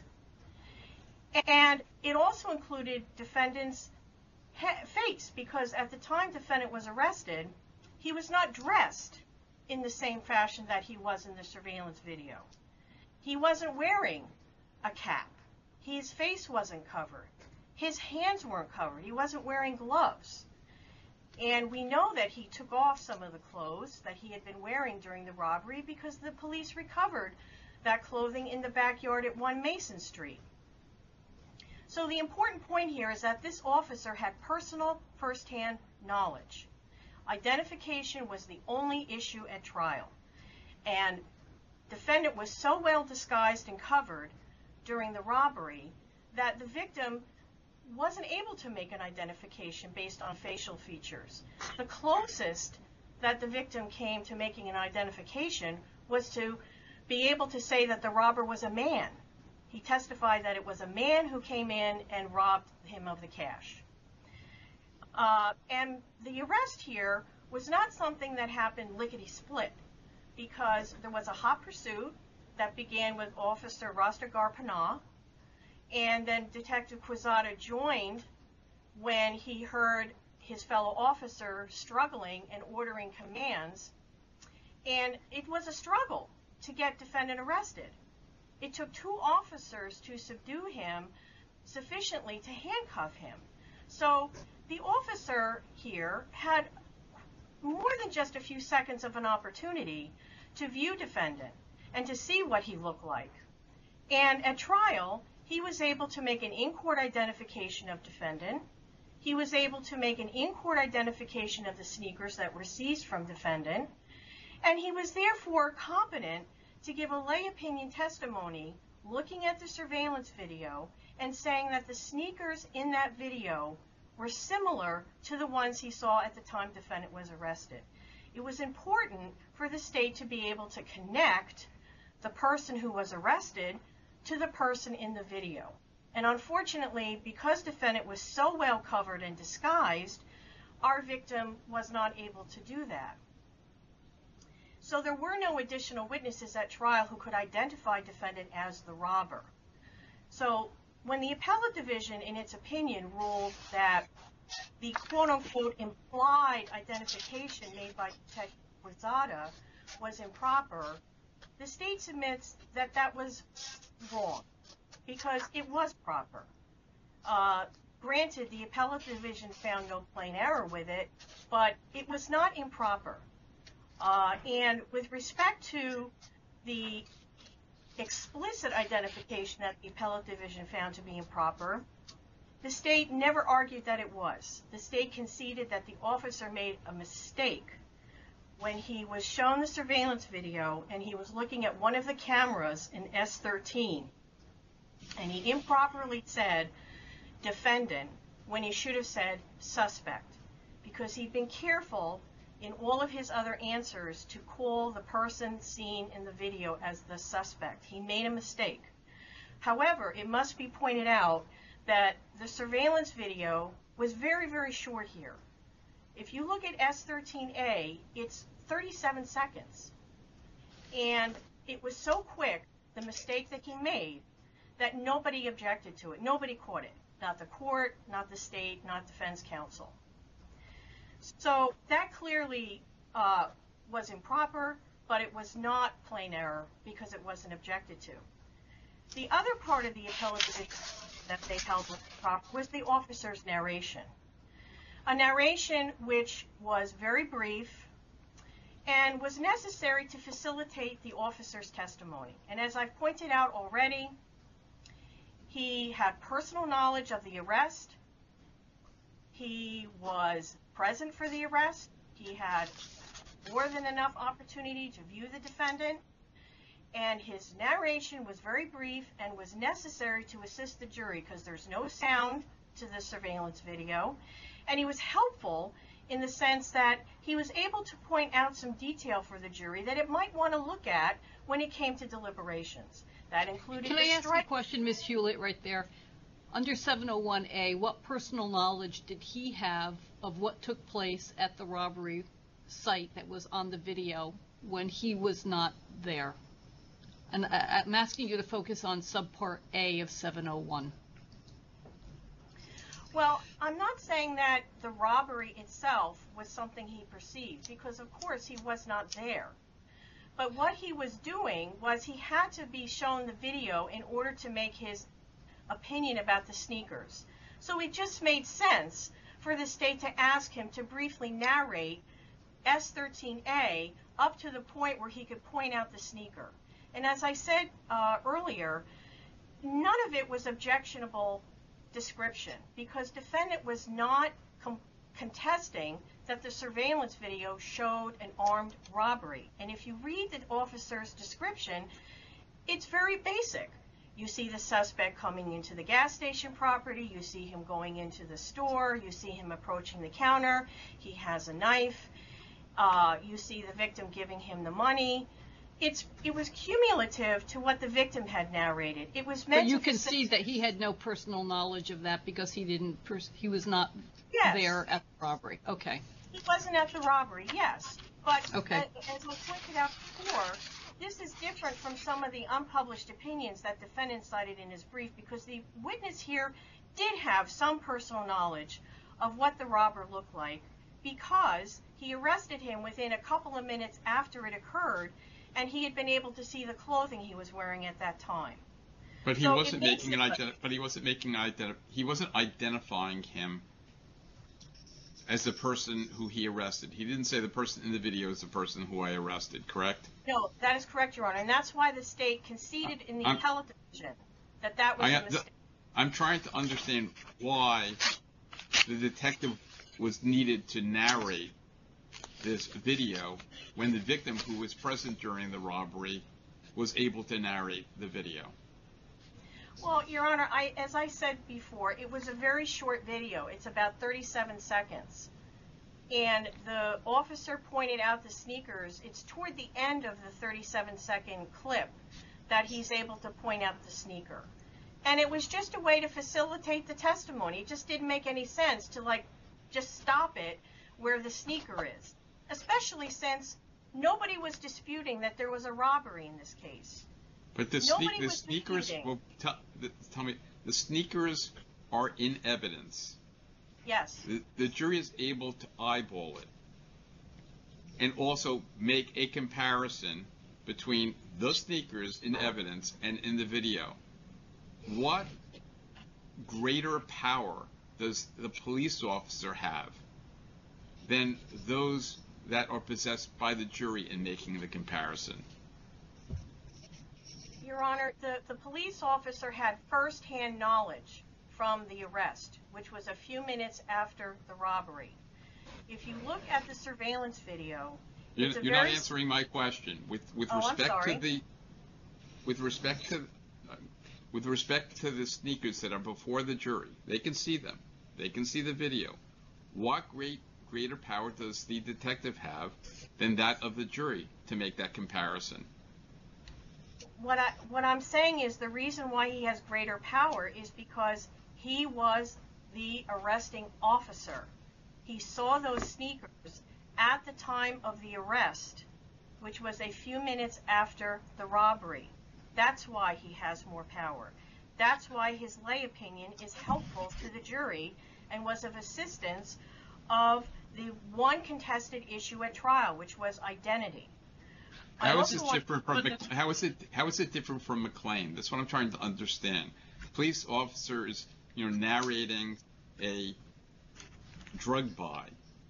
and it also included defendant's face, because at the time defendant was arrested, he was not dressed in the same fashion that he was in the surveillance video. He wasn't wearing a cap. His face wasn't covered. His hands weren't covered. He wasn't wearing gloves. And we know that he took off some of the clothes that he had been wearing during the robbery because the police recovered that clothing in the backyard at one Mason Street. So the important point here is that this officer had personal first-hand knowledge. Identification was the only issue at trial. And defendant was so well disguised and covered during the robbery that the victim wasn't able to make an identification based on facial features. The closest that the victim came to making an identification was to be able to say that the robber was a man. He testified that it was a man who came in and robbed him of the cash. Uh, and the arrest here was not something that happened lickety-split, because there was a hot pursuit that began with Officer Rastagar Panah, and then Detective Quezada joined when he heard his fellow officer struggling and ordering commands. And it was a struggle to get defendant arrested. It took two officers to subdue him sufficiently to handcuff him. So the officer here had more than just a few seconds of an opportunity to view defendant and to see what he looked like. And at trial, he was able to make an in-court identification of defendant. He was able to make an in-court identification of the sneakers that were seized from defendant. And he was therefore competent to give a lay opinion testimony looking at the surveillance video and saying that the sneakers in that video were similar to the ones he saw at the time defendant was arrested. It was important for the state to be able to connect the person who was arrested to the person in the video. And unfortunately, because defendant was so well covered and disguised, our victim was not able to do that. So there were no additional witnesses at trial who could identify defendant as the robber. So when the appellate division, in its opinion, ruled that the quote-unquote implied identification made by Detective Quezada was improper, the state submits that that was wrong, because it was proper. Uh, granted, the appellate division found no plain error with it, but it was not improper. Uh, and with respect to the explicit identification that the appellate division found to be improper, the state never argued that it was. The state conceded that the officer made a mistake when he was shown the surveillance video and he was looking at one of the cameras in S thirteen, and he improperly said defendant when he should have said suspect, because he'd been careful in all of his other answers to call the person seen in the video as the suspect. He made a mistake. However, it must be pointed out that the surveillance video was very, very short here. If you look at S thirteen A, it's thirty-seven seconds. And it was so quick, the mistake that he made, that nobody objected to it. Nobody caught it. Not the court, not the state, not defense counsel. So that clearly uh, was improper, but it was not plain error because it wasn't objected to. The other part of the appellate decision that they held was proper was the officer's narration. A narration which was very brief and was necessary to facilitate the officer's testimony. And as I've pointed out already, he had personal knowledge of the arrest. He was present for the arrest. He had more than enough opportunity to view the defendant. And his narration was very brief and was necessary to assist the jury because there's no sound to the surveillance video. And he was helpful in the sense that he was able to point out some detail for the jury that it might want to look at when it came to deliberations. That included Can the I ask strike- a question, Miz Hewlett, right there? Under seven oh one A, what personal knowledge did he have of what took place at the robbery site that was on the video when he was not there? And I, I'm asking you to focus on subpart A of seven oh one. Well, I'm not saying that the robbery itself was something he perceived, because of course he was not there. But what he was doing was he had to be shown the video in order to make his opinion about the sneakers. So it just made sense for the state to ask him to briefly narrate S thirteen A up to the point where he could point out the sneaker. And as I said uh, earlier, none of it was objectionable description because defendant was not com- contesting that the surveillance video showed an armed robbery. And if you read the officer's description, it's very basic. You see the suspect coming into the gas station property, you see him going into the store, you see him approaching the counter, he has a knife, uh, you see the victim giving him the money. It's, it was cumulative to what the victim had narrated. It was meant But you to can faci- see that he had no personal knowledge of that because he didn't, pers- he was not Yes. there at the robbery. Okay. He wasn't at the robbery, yes. But Okay. as, as I pointed out before, this is different from some of the unpublished opinions that defendant cited in his brief because the witness here did have some personal knowledge of what the robber looked like because he arrested him within a couple of minutes after it occurred and he had been able to see the clothing he was wearing at that time. But he So it wasn't makes making it- an identi- But he wasn't making an identi- He wasn't identifying him as the person who he arrested. He didn't say the person in the video is the person who I arrested. Correct? No, that is correct, Your Honor, and that's why the state conceded in the I'm- appellate division that that was I, a mistake. I'm trying to understand why the detective was needed to narrate this video when the victim who was present during the robbery was able to narrate the video. Well, Your Honor, I, as I said before, it was a very short video. It's about thirty-seven seconds. And the officer pointed out the sneakers. It's toward the end of the thirty-seven second clip that he's able to point out the sneaker. And it was just a way to facilitate the testimony. It just didn't make any sense to, like, just stop it where the sneaker is, especially since nobody was disputing that there was a robbery in this case. But the, Nobody sneak, the was sneakers, disputing. well, tell, the, tell me, the sneakers are in evidence. Yes. The, the jury is able to eyeball it and also make a comparison between the sneakers in evidence and in the video. What greater power does the police officer have than those that are possessed by the jury in making the comparison? Your Honor, the, the police officer had first-hand knowledge from the arrest, which was a few minutes after the robbery. If you look at the surveillance video, You're, It's a you're not very- answering my question. With with Oh, I'm respect sorry. to the with respect to uh, with respect to the sneakers that are before the jury, they can see them. They can see the video. What great greater power does the detective have than that of the jury to make that comparison? What I what I'm saying is the reason why he has greater power is because he was the arresting officer. He saw those sneakers at the time of the arrest, which was a few minutes after the robbery. That's why he has more power. That's why his lay opinion is helpful to the jury and was of assistance of the one contested issue at trial, which was identity. I How is also this want- different from Mc- how is it how is it different from McLean? That's what I'm trying to understand. Police officer is, you know, narrating a drug buy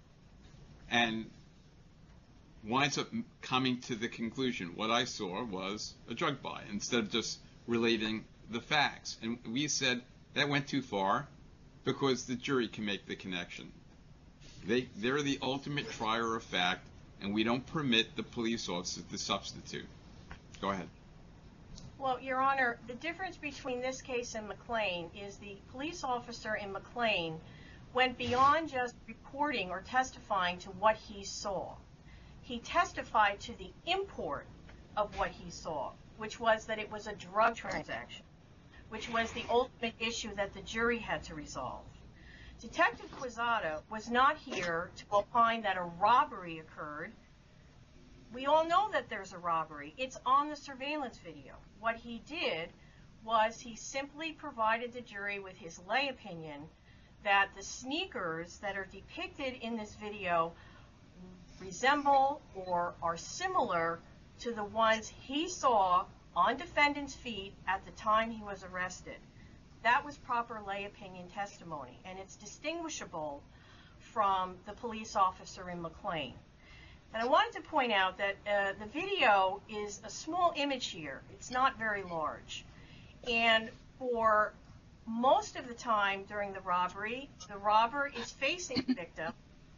and winds up m- coming to the conclusion what I saw was a drug buy instead of just relating the facts. And we said that went too far because the jury can make the connection. They they're the ultimate trier of fact, and we don't permit the police officer to substitute. Go ahead. Well, Your Honor, the difference between this case and McLean is the police officer in McLean went beyond just reporting or testifying to what he saw. He testified to the import of what he saw, which was that it was a drug transaction, which was the ultimate issue that the jury had to resolve. Detective Quezada was not here to opine that a robbery occurred. We all know that there's a robbery. It's on the surveillance video. What he did was he simply provided the jury with his lay opinion that the sneakers that are depicted in this video resemble or are similar to the ones he saw on defendant's feet at the time he was arrested. That was proper lay opinion testimony, and it's distinguishable from the police officer in McLean. And I wanted to point out that uh, the video is a small image here. It's not very large. And for most of the time during the robbery, the robber is facing the victim,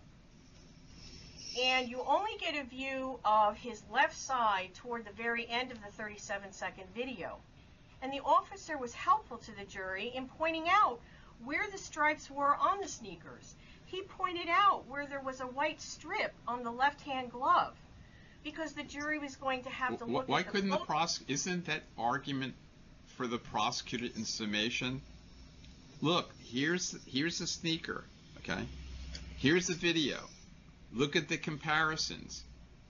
and you only get a view of his left side toward the very end of the thirty-seven second video. And the officer was helpful to the jury in pointing out where the stripes were on the sneakers. He pointed out where there was a white strip on the left-hand glove, because the jury was going to have to Wh- look Why at the couldn't the photo. pros? Isn't that argument for the prosecutor in summation? Look, here's here's the sneaker, okay? Here's the video. Look at the comparisons.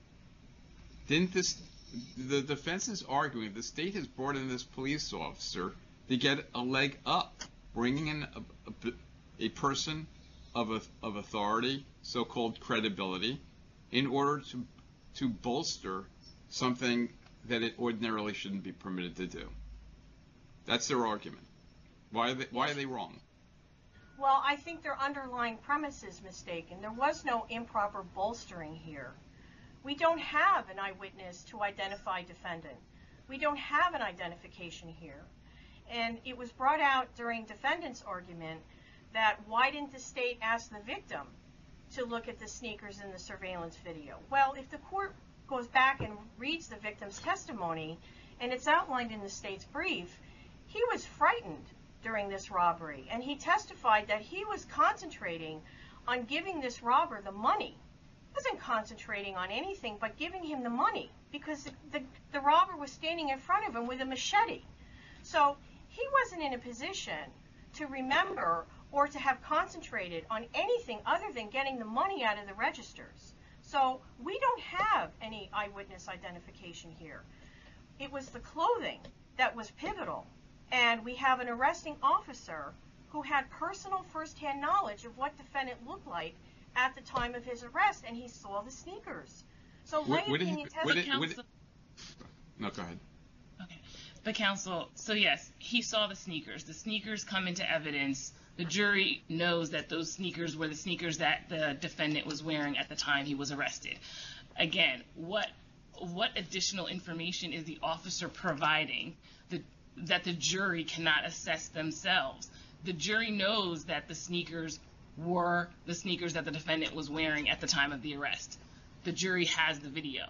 Didn't this? The defense is arguing the state has brought in this police officer to get a leg up, bringing in a, a, a person of a, of authority, so-called credibility, in order to to bolster something that it ordinarily shouldn't be permitted to do. That's their argument. Why are they, why are they wrong? Well, I think their underlying premise is mistaken. There was no improper bolstering here. We don't have an eyewitness to identify defendant. We don't have an identification here. And it was brought out during defendant's argument that why didn't the state ask the victim to look at the sneakers in the surveillance video? Well, if the court goes back and reads the victim's testimony, and it's outlined in the state's brief, he was frightened during this robbery, and he testified that he was concentrating on giving this robber the money. He wasn't concentrating on anything but giving him the money, because the, the, the robber was standing in front of him with a machete. So he wasn't in a position to remember or to have concentrated on anything other than getting the money out of the registers. So we don't have any eyewitness identification here. It was the clothing that was pivotal, and we have an arresting officer who had personal first-hand knowledge of what defendant looked like at the time of his arrest, and he saw the sneakers. So lay Would- would it- opinion would it- testimony. would it- No, go ahead. Okay. But counsel, so yes, he saw the sneakers. The sneakers come into evidence. The jury knows that those sneakers were the sneakers that the defendant was wearing at the time he was arrested. Again, what what additional information is the officer providing that, that the jury cannot assess themselves? The jury knows that the sneakers were the sneakers that the defendant was wearing at the time of the arrest. the jury has the video.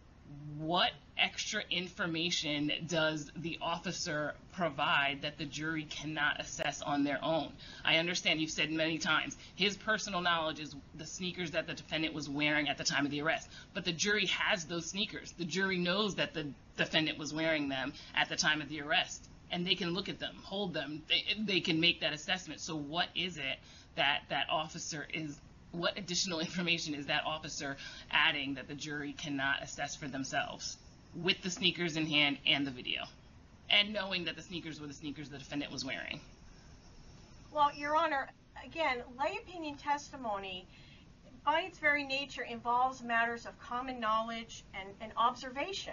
What extra information does the officer provide that the jury cannot assess on their own? I understand you've said many times his personal knowledge is the sneakers that the defendant was wearing at the time of the arrest, but the jury has those sneakers. The jury knows that the defendant was wearing them at the time of the arrest, and they can look at them, hold them, they, they can make that assessment. So what is it that that officer is what additional information is that officer adding that the jury cannot assess for themselves with the sneakers in hand and the video, and knowing that the sneakers were the sneakers the defendant was wearing? Well, Your Honor, again, lay opinion testimony, by its very nature, involves matters of common knowledge and, and observation.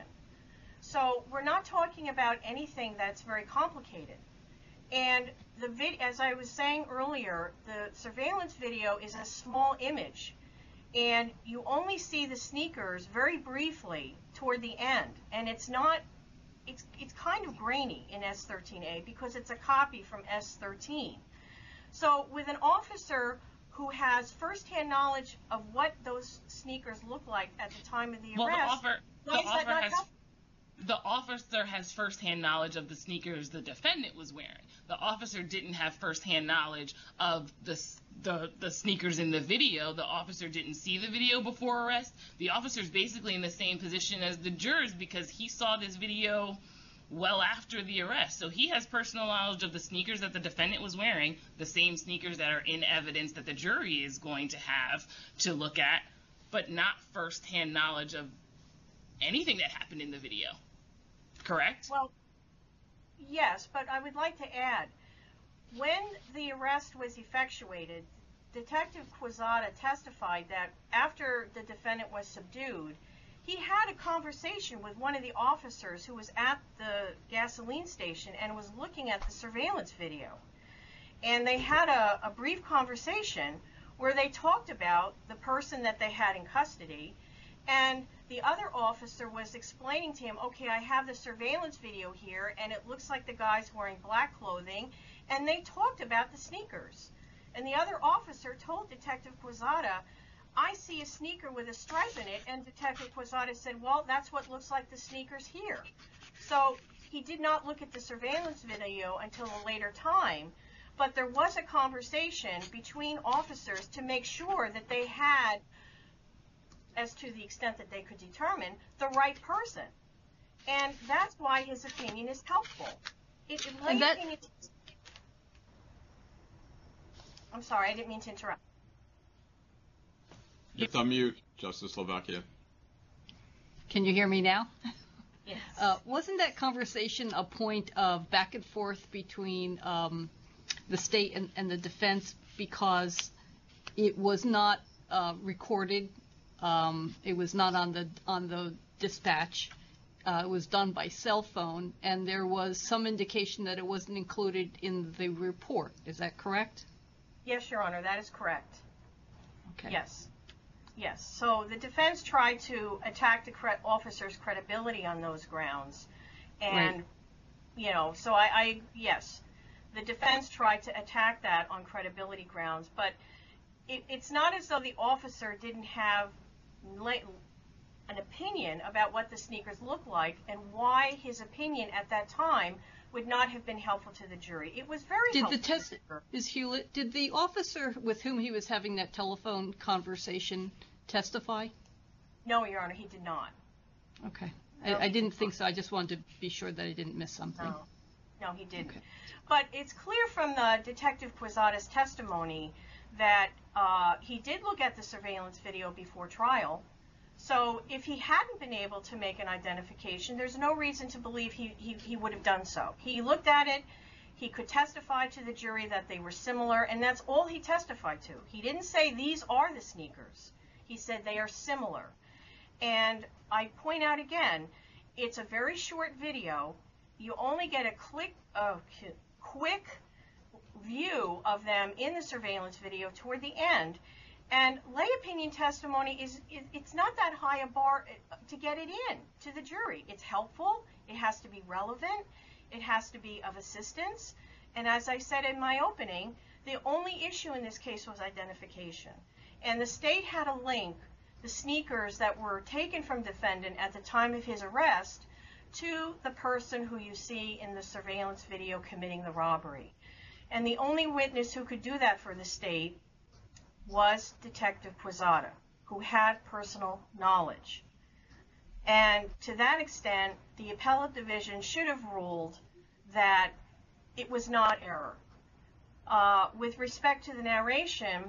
So we're not talking about anything that's very complicated. And the vid- as I was saying earlier, the surveillance video is a small image, and you only see the sneakers very briefly toward the end, and it's not, it's it's kind of grainy in S thirteen A because it's a copy from S thirteen. So with an officer who has firsthand knowledge of what those sneakers look like at the time of the well, arrest, the offer, the why is that offer not has. helpful? The officer has firsthand knowledge of the sneakers the defendant was wearing. The officer didn't have firsthand knowledge of the, the the sneakers in the video. The officer didn't see the video before arrest. The officer's basically in the same position as the jurors because he saw this video well after the arrest. So he has personal knowledge of the sneakers that the defendant was wearing, the same sneakers that are in evidence that the jury is going to have to look at, but not firsthand knowledge of anything that happened in the video. Correct? Well, yes, but I would like to add, when the arrest was effectuated, Detective Quezada testified that after the defendant was subdued, he had a conversation with one of the officers who was at the gasoline station and was looking at the surveillance video. And they had a, a brief conversation where they talked about the person that they had in custody, and the other officer was explaining to him, okay, I have the surveillance video here, and it looks like the guy's wearing black clothing, and they talked about the sneakers. And the other officer told Detective Quezada, I see a sneaker with a stripe in it, and Detective Quezada said, well, that's what looks like the sneakers here. So he did not look at the surveillance video until a later time, but there was a conversation between officers to make sure that they had, as to the extent that they could determine, the right person. And that's why his opinion is helpful. It, it And that- opinion, I'm sorry, I didn't mean to interrupt. You have to unmute, Justice Slovakia. Can you hear me now? Yes. Uh, wasn't that conversation a point of back and forth between um, the state and, and the defense because it was not uh, recorded? Um, it was not on the on the dispatch. Uh, it was done by cell phone, and there was some indication that it wasn't included in the report. Is that correct? Yes, Your Honor, that is correct. Okay. Yes. Yes. So the defense tried to attack the cre- officer's credibility on those grounds. And, Right. you know, so I, I, yes, the defense tried to attack that on credibility grounds. But it, it's not as though the officer didn't have la- an opinion about what the sneakers look like and why his opinion at that time would not have been helpful to the jury. It was very Did helpful. the test, is Hewlett, did the officer with whom he was having that telephone conversation testify? No, Your Honor, he did not. Okay. No, I, I he didn't did think not. so. I just wanted to be sure that I didn't miss something. No, no, he didn't. Okay. But it's clear from the Detective Quezada's testimony that uh, he did look at the surveillance video before trial. So if he hadn't been able to make an identification, there's no reason to believe he, he, he would have done so. He looked at it, he could testify to the jury that they were similar, and that's all he testified to. He didn't say these are the sneakers. He said they are similar. And I point out again, it's a very short video. You only get a click, uh, quick view of them in the surveillance video toward the end. And lay opinion testimony is, it, it's not that high a bar to get it in to the jury. It's helpful. It has to be relevant. It has to be of assistance. And as I said in my opening, the only issue in this case was identification. And the state had a link the sneakers that were taken from defendant at the time of his arrest to the person who you see in the surveillance video committing the robbery. And the only witness who could do that for the state was Detective Quezada, who had personal knowledge. And to that extent, the appellate division should have ruled that it was not error. Uh, with respect to the narration,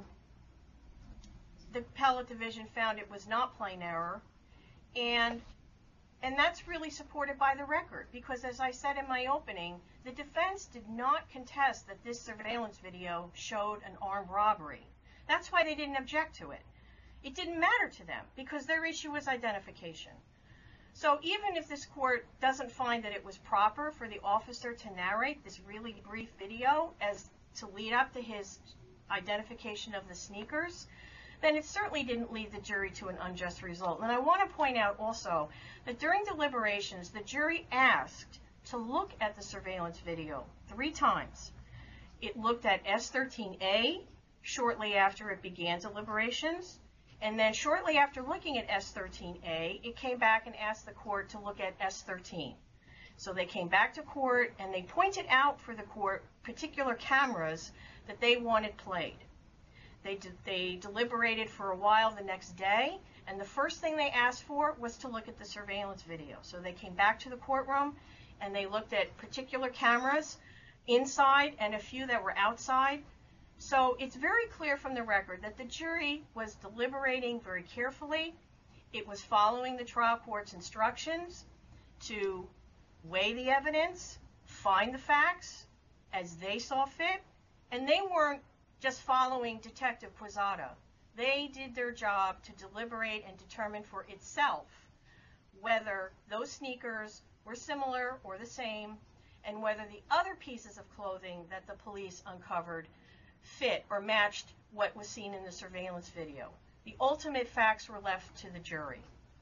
the appellate division found it was not plain error, and and that's really supported by the record, because as I said in my opening, the defense did not contest that this surveillance video showed an armed robbery. That's why they didn't object to it. It didn't matter to them, because their issue was identification. So even if this court doesn't find that it was proper for the officer to narrate this really brief video as to lead up to his identification of the sneakers, then it certainly didn't lead the jury to an unjust result. And I want to point out also that during deliberations, the jury asked to look at the surveillance video three times. It looked at S thirteen A shortly after it began deliberations, and then shortly after looking at S thirteen A, it came back and asked the court to look at S thirteen. So they came back to court and they pointed out for the court particular cameras that they wanted played. They, de they deliberated for a while the next day, and the first thing they asked for was to look at the surveillance video. So they came back to the courtroom and they looked at particular cameras inside and a few that were outside. So it's very clear from the record that the jury was deliberating very carefully. It was following the trial court's instructions to weigh the evidence, find the facts as they saw fit, and they weren't just following Detective Quezada. They did their job to deliberate and determine for itself whether those sneakers were similar or the same, and whether the other pieces of clothing that the police uncovered fit or matched what was seen in the surveillance video. The ultimate facts were left to the jury.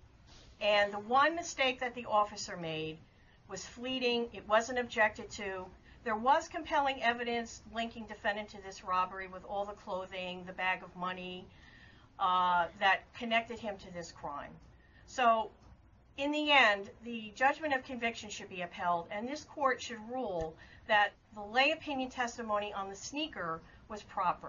And the one mistake that the officer made was fleeting. It wasn't objected to. There was compelling evidence linking defendant to this robbery with all the clothing, the bag of money, uh, that connected him to this crime. So in the end, the judgment of conviction should be upheld, and this court should rule that the lay opinion testimony on the sneaker was proper.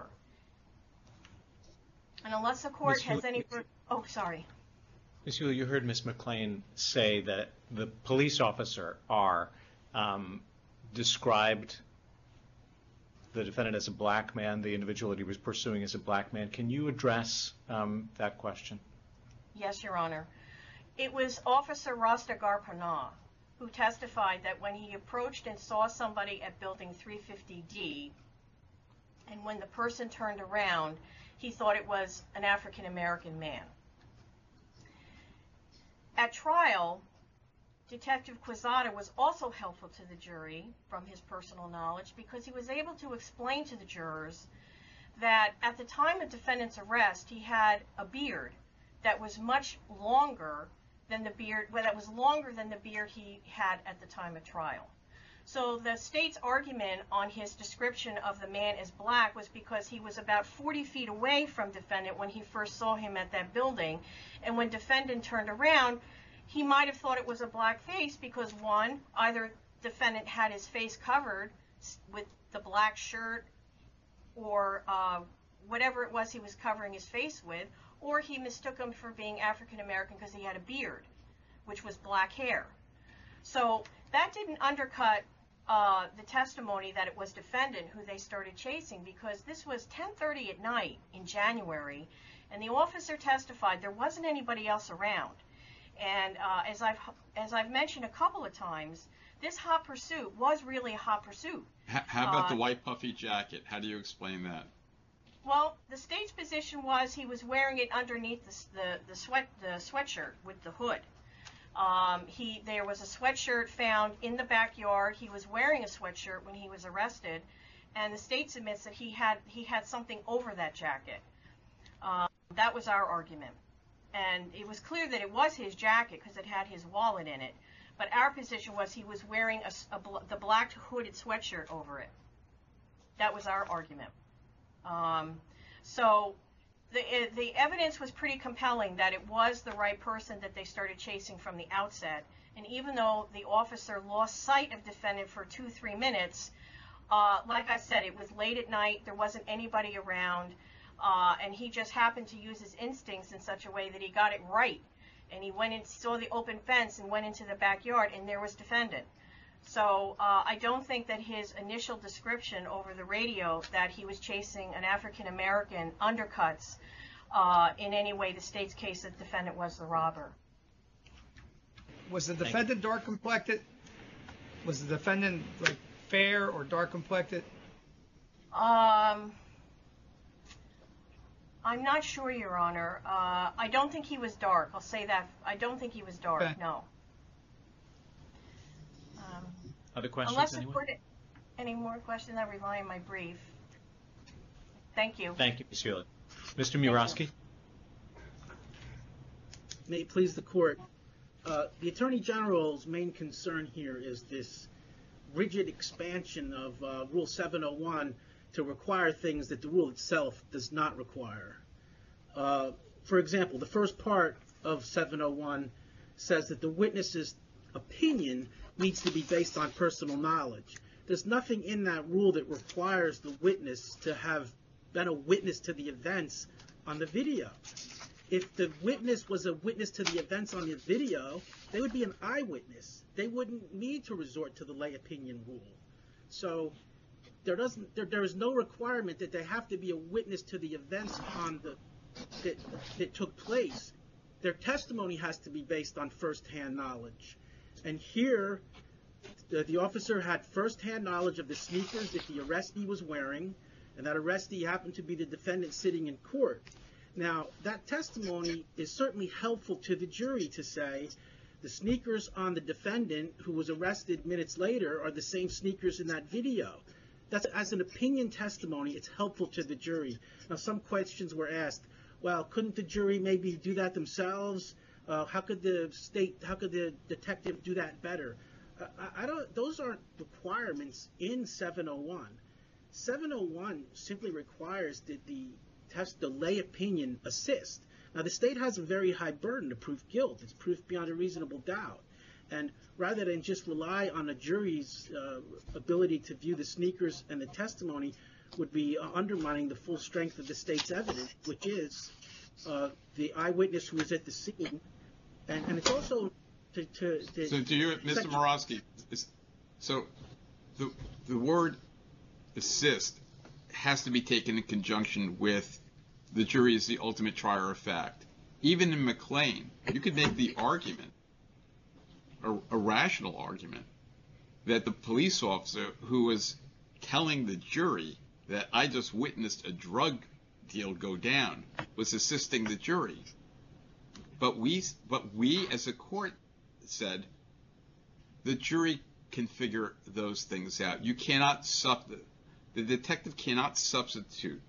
And unless the court has any... Oh, sorry. Miz Hewley, you heard Miz McClain say that the police officer, R, um, described the defendant as a black man, the individual that he was pursuing as a black man. Can you address um, that question? Yes, Your Honor. It was Officer Rasta Garpana who testified that when he approached and saw somebody at building three fifty D, and when the person turned around, he thought it was an African-American man. At trial, Detective Quezada was also helpful to the jury from his personal knowledge, because he was able to explain to the jurors that at the time of defendant's arrest, he had a beard that was much longer than the beard, well, that was longer than the beard he had at the time of trial. So the state's argument on his description of the man as black was because he was about forty feet away from defendant when he first saw him at that building, and when defendant turned around, he might have thought it was a black face because, one, either defendant had his face covered with the black shirt or uh, whatever it was he was covering his face with, or he mistook him for being African American because he had a beard, which was black hair. So that didn't undercut uh, the testimony that it was defendant who they started chasing, because this was ten thirty at night in January, and the officer testified there wasn't anybody else around. And uh, as I've as I've mentioned a couple of times, this hot pursuit was really a hot pursuit. H- how about uh, the white puffy jacket? How do you explain that? Well, the state's position was he was wearing it underneath the the, the sweat the sweatshirt with the hood. Um, he there was a sweatshirt found in the backyard. He was wearing a sweatshirt when he was arrested, and the state admits that he had he had something over that jacket. Um, that was our argument. And it was clear that it was his jacket because it had his wallet in it. But our position was he was wearing a, a, the black hooded sweatshirt over it. That was our argument. Um, so the, uh, the evidence was pretty compelling that it was the right person that they started chasing from the outset. And even though the officer lost sight of defendant for two, three minutes, uh, like I said, it was late at night, there wasn't anybody around, uh, and he just happened to use his instincts in such a way that he got it right. And he went and saw the open fence and went into the backyard, and there was defendant. So uh, I don't think that his initial description over the radio that he was chasing an African-American undercuts uh, in any way the state's case that the defendant was the robber. Was the defendant dark complected? Was the defendant like fair or dark complected? Um, I'm not sure, Your Honor. Uh, I don't think he was dark. I'll say that. I don't think he was dark, Okay. no. Um, Other questions, Unless the anyone? court, any more questions, I rely on my brief. Thank you. Thank you, Miz Hewlett. Mister Murawski? May it please the court. Uh, the Attorney General's main concern here is this rigid expansion of uh, Rule seven oh one to require things that the rule itself does not require. Uh, for example, the first part of seven oh one says that the witness's opinion needs to be based on personal knowledge. There's nothing in that rule that requires the witness to have been a witness to the events on the video. If the witness was a witness to the events on the video, they would be an eyewitness. They wouldn't need to resort to the lay opinion rule. So there doesn't there, there is no requirement that they have to be a witness to the events on the that, that took place. Their testimony has to be based on firsthand knowledge. And here, the, the officer had firsthand knowledge of the sneakers that the arrestee was wearing, and that arrestee happened to be the defendant sitting in court. Now, that testimony is certainly helpful to the jury to say the sneakers on the defendant who was arrested minutes later are the same sneakers in that video. That's, as an opinion testimony, it's helpful to the jury. Now, some questions were asked. Well, couldn't the jury maybe do that themselves? Uh, how could the state, how could the detective do that better? Uh, I, I don't. Those aren't requirements in seven oh one. seven oh one simply requires that the test, the lay opinion assist. Now, the state has a very high burden to prove guilt. It's proof beyond a reasonable doubt. And rather than just rely on a jury's uh, ability to view the sneakers and the testimony would be uh, undermining the full strength of the state's evidence, which is uh, the eyewitness who was at the scene. And, and it's also to... to, to so do you, Mister Murawski, is, so the, the word assist has to be taken in conjunction with the jury is the ultimate trier of fact. Even in McLean, you could make the argument, a, a rational argument, that the police officer who was telling the jury that I just witnessed a drug deal go down was assisting the jury. But we, but we as a court said the jury can figure those things out. You cannot sub, the detective cannot substitute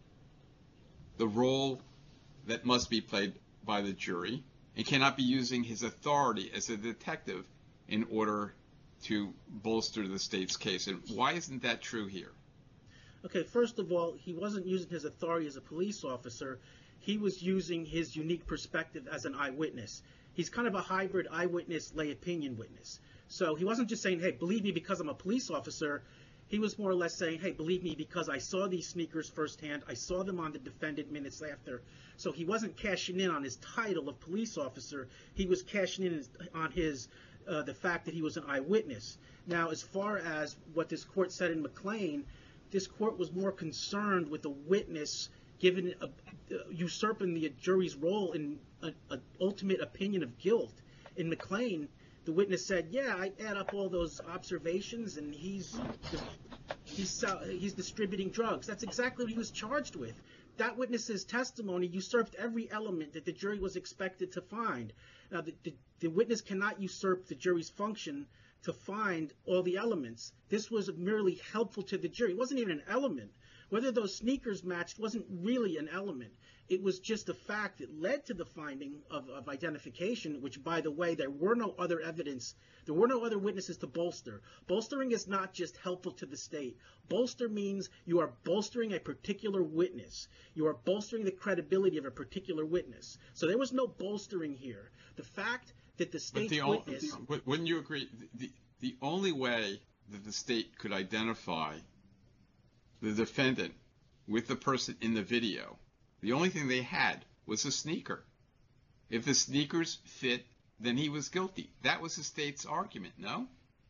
the role that must be played by the jury and cannot be using his authority as a detective in order to bolster the state's case. And why isn't that true here? Okay, first of all, he wasn't using his authority as a police officer. He was using his unique perspective as an eyewitness. He's kind of a hybrid eyewitness, lay opinion witness. So he wasn't just saying, hey, believe me because I'm a police officer. He was more or less saying, hey, believe me because I saw these sneakers firsthand. I saw them on the defendant minutes after. So he wasn't cashing in on his title of police officer. He was cashing in on his uh, the fact that he was an eyewitness. Now, as far as what this court said in McLean, this court was more concerned with a witness given a, uh, usurping the jury's role in an ultimate opinion of guilt. In McLean, the witness said, yeah, I add up all those observations and he's he's uh, he's distributing drugs. That's exactly what he was charged with. That witness's testimony usurped every element that the jury was expected to find. Now, the, the, the witness cannot usurp the jury's function to find all the elements. This was merely helpful to the jury. It wasn't even an element. Whether those sneakers matched wasn't really an element. It was just a fact that led to the finding of, of identification, which, by the way, there were no other evidence. There were no other witnesses to bolster. Bolstering is not just helpful to the state. Bolster means you are bolstering a particular witness. You are bolstering the credibility of a particular witness. So there was no bolstering here. The fact that the state's the witness... Only, wouldn't you agree? The, the only way that the state could identify the defendant with the person in the video, the only thing they had was a sneaker. If the sneakers fit, then he was guilty. That was the state's argument, no?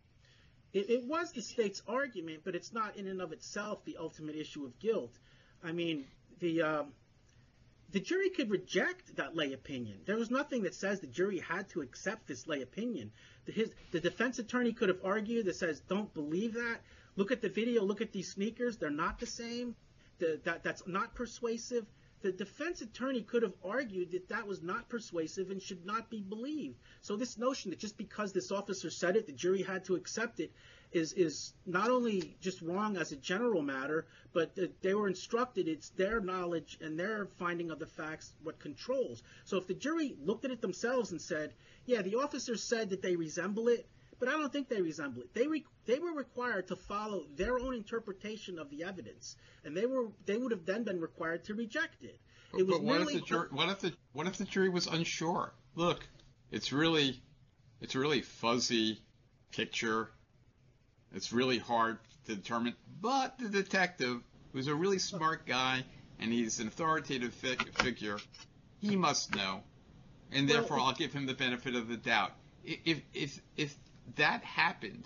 It, it was the state's argument, but it's not in and of itself the ultimate issue of guilt. I mean, the um, the jury could reject that lay opinion. There was nothing that says the jury had to accept this lay opinion. The, his, the defense attorney could have argued that says, don't believe that. Look at the video. Look at these sneakers. They're not the same. The, that, that's not persuasive. The defense attorney could have argued that that was not persuasive and should not be believed. So this notion that just because this officer said it, the jury had to accept it, is is not only just wrong as a general matter, but that they were instructed, it's their knowledge and their finding of the facts what controls. So if the jury looked at it themselves and said, yeah, the officer said that they resemble it, but I don't think they resemble it. They re- they were required to follow their own interpretation of the evidence, and they were they would have then been required to reject it. It was but what if merely the jury? What if the what if the jury was unsure? Look, it's really it's a really fuzzy picture. It's really hard to determine. But the detective, who's a really smart guy and he's an authoritative fig- figure, he must know, and therefore well, I'll give him the benefit of the doubt. If if if that happened,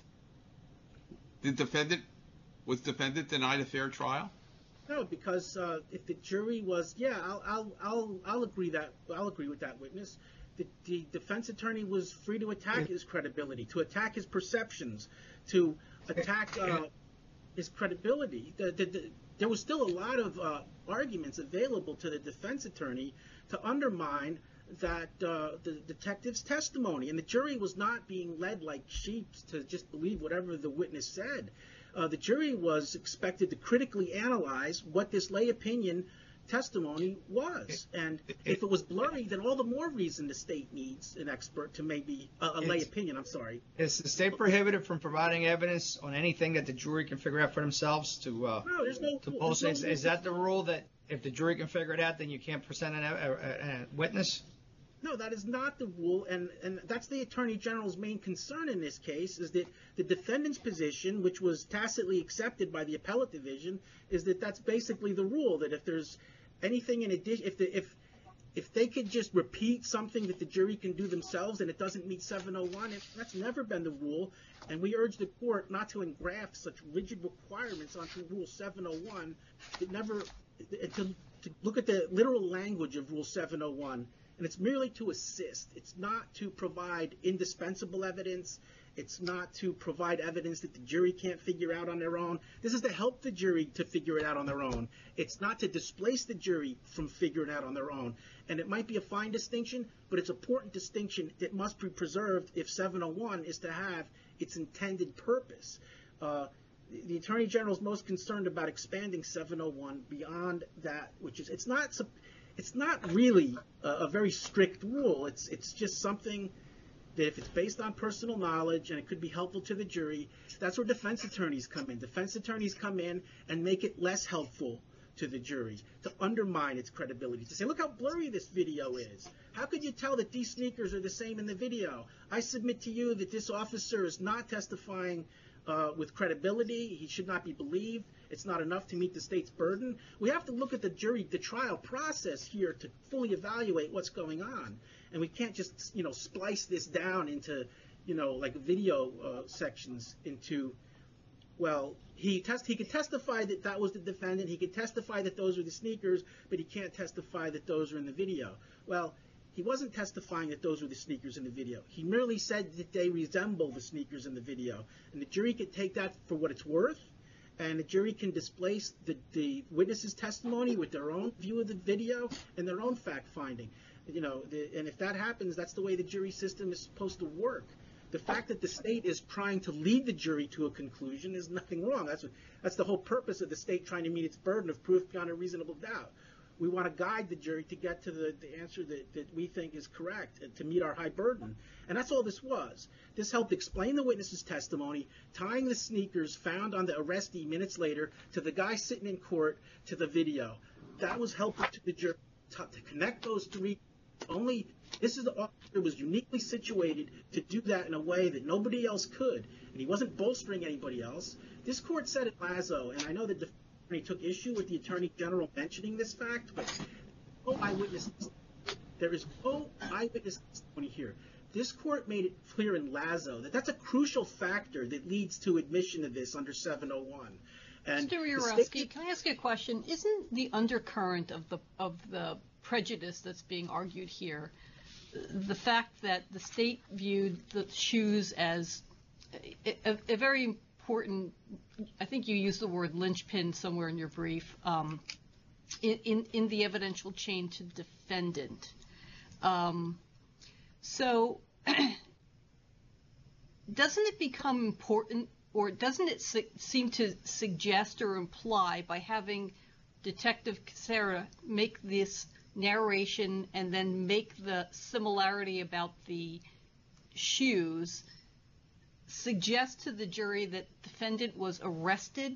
the defendant was defendant denied a fair trial? No, because uh, if the jury was, yeah, I'll I'll I'll I'll agree that I'll agree with that witness. The, the defense attorney was free to attack his credibility, to attack his perceptions, to attack uh, his credibility. The, the, the, there was still a lot of uh, arguments available to the defense attorney to undermine that uh, the detective's testimony, and the jury was not being led like sheep to just believe whatever the witness said. Uh, the jury was expected to critically analyze what this lay opinion testimony was, and if it was blurry, then all the more reason the state needs an expert to maybe a, a lay opinion. I'm sorry. Is the state prohibited from providing evidence on anything that the jury can figure out for themselves to uh, no, there's no, to there's post? no Is, is that the rule, that if the jury can figure it out, then you can't present an, a, a, a witness? No, that is not the rule, and, and that's the Attorney General's main concern in this case, is that the defendant's position, which was tacitly accepted by the appellate division, is that that's basically the rule, that if there's anything in addition, if the, if if they could just repeat something that the jury can do themselves and it doesn't meet seven oh one, it, that's never been the rule, and we urge the court not to engraft such rigid requirements onto Rule seven oh one. It never to, to look at the literal language of Rule seven oh one. And it's merely to assist. It's not to provide indispensable evidence. It's not to provide evidence that the jury can't figure out on their own. This is to help the jury to figure it out on their own. It's not to displace the jury from figuring it out on their own. And it might be a fine distinction, but it's an important distinction that must be preserved if seven oh one is to have its intended purpose. Uh, the, the Attorney General is most concerned about expanding seven oh one beyond that, which is, it's not... It's not really a, a very strict rule. It's it's just something that if it's based on personal knowledge and it could be helpful to the jury, that's where defense attorneys come in. Defense attorneys come in and make it less helpful to the jury, to undermine its credibility, to say, look how blurry this video is. How could you tell that these sneakers are the same in the video? I submit to you that this officer is not testifying uh, with credibility. He should not be believed. It's not enough to meet the state's burden. We have to look at the jury, the trial process here to fully evaluate what's going on. And we can't just, you know, splice this down into, you know, like video uh, sections into, well, he test he could testify that that was the defendant. He could testify that those were the sneakers, but he can't testify that those are in the video. Well, he wasn't testifying that those were the sneakers in the video. He merely said that they resemble the sneakers in the video. And the jury could take that for what it's worth. And the jury can displace the, the witness's testimony with their own view of the video and their own fact finding. You know, the, and if that happens, that's the way the jury system is supposed to work. The fact that the state is trying to lead the jury to a conclusion is nothing wrong. That's what, that's the whole purpose of the state trying to meet its burden of proof beyond a reasonable doubt. We want to guide the jury to get to the, the answer that, that we think is correct, and to meet our high burden. And that's all this was. This helped explain the witness's testimony, tying the sneakers found on the arrestee minutes later to the guy sitting in court to the video. That was helpful to the jury to, to connect those three. Only this is the officer was uniquely situated to do that in a way that nobody else could, and he wasn't bolstering anybody else. This court said in Lazo, and I know that the attorney took issue with the attorney general mentioning this fact, but no eyewitness. There is no eyewitness testimony here. This court made it clear in Lazo that that's a crucial factor that leads to admission of this under seven oh one. And Mister Urowski, can I ask you a question? Isn't the undercurrent of the of the prejudice that's being argued here the fact that the state viewed the shoes as a, a, a very important, I think you used the word linchpin somewhere in your brief, um, in, in, in the evidential chain to defendant. Um, so doesn't it become important, or doesn't it su- seem to suggest or imply by having Detective Sarah make this narration and then make the similarity about the shoes suggest to the jury that defendant was arrested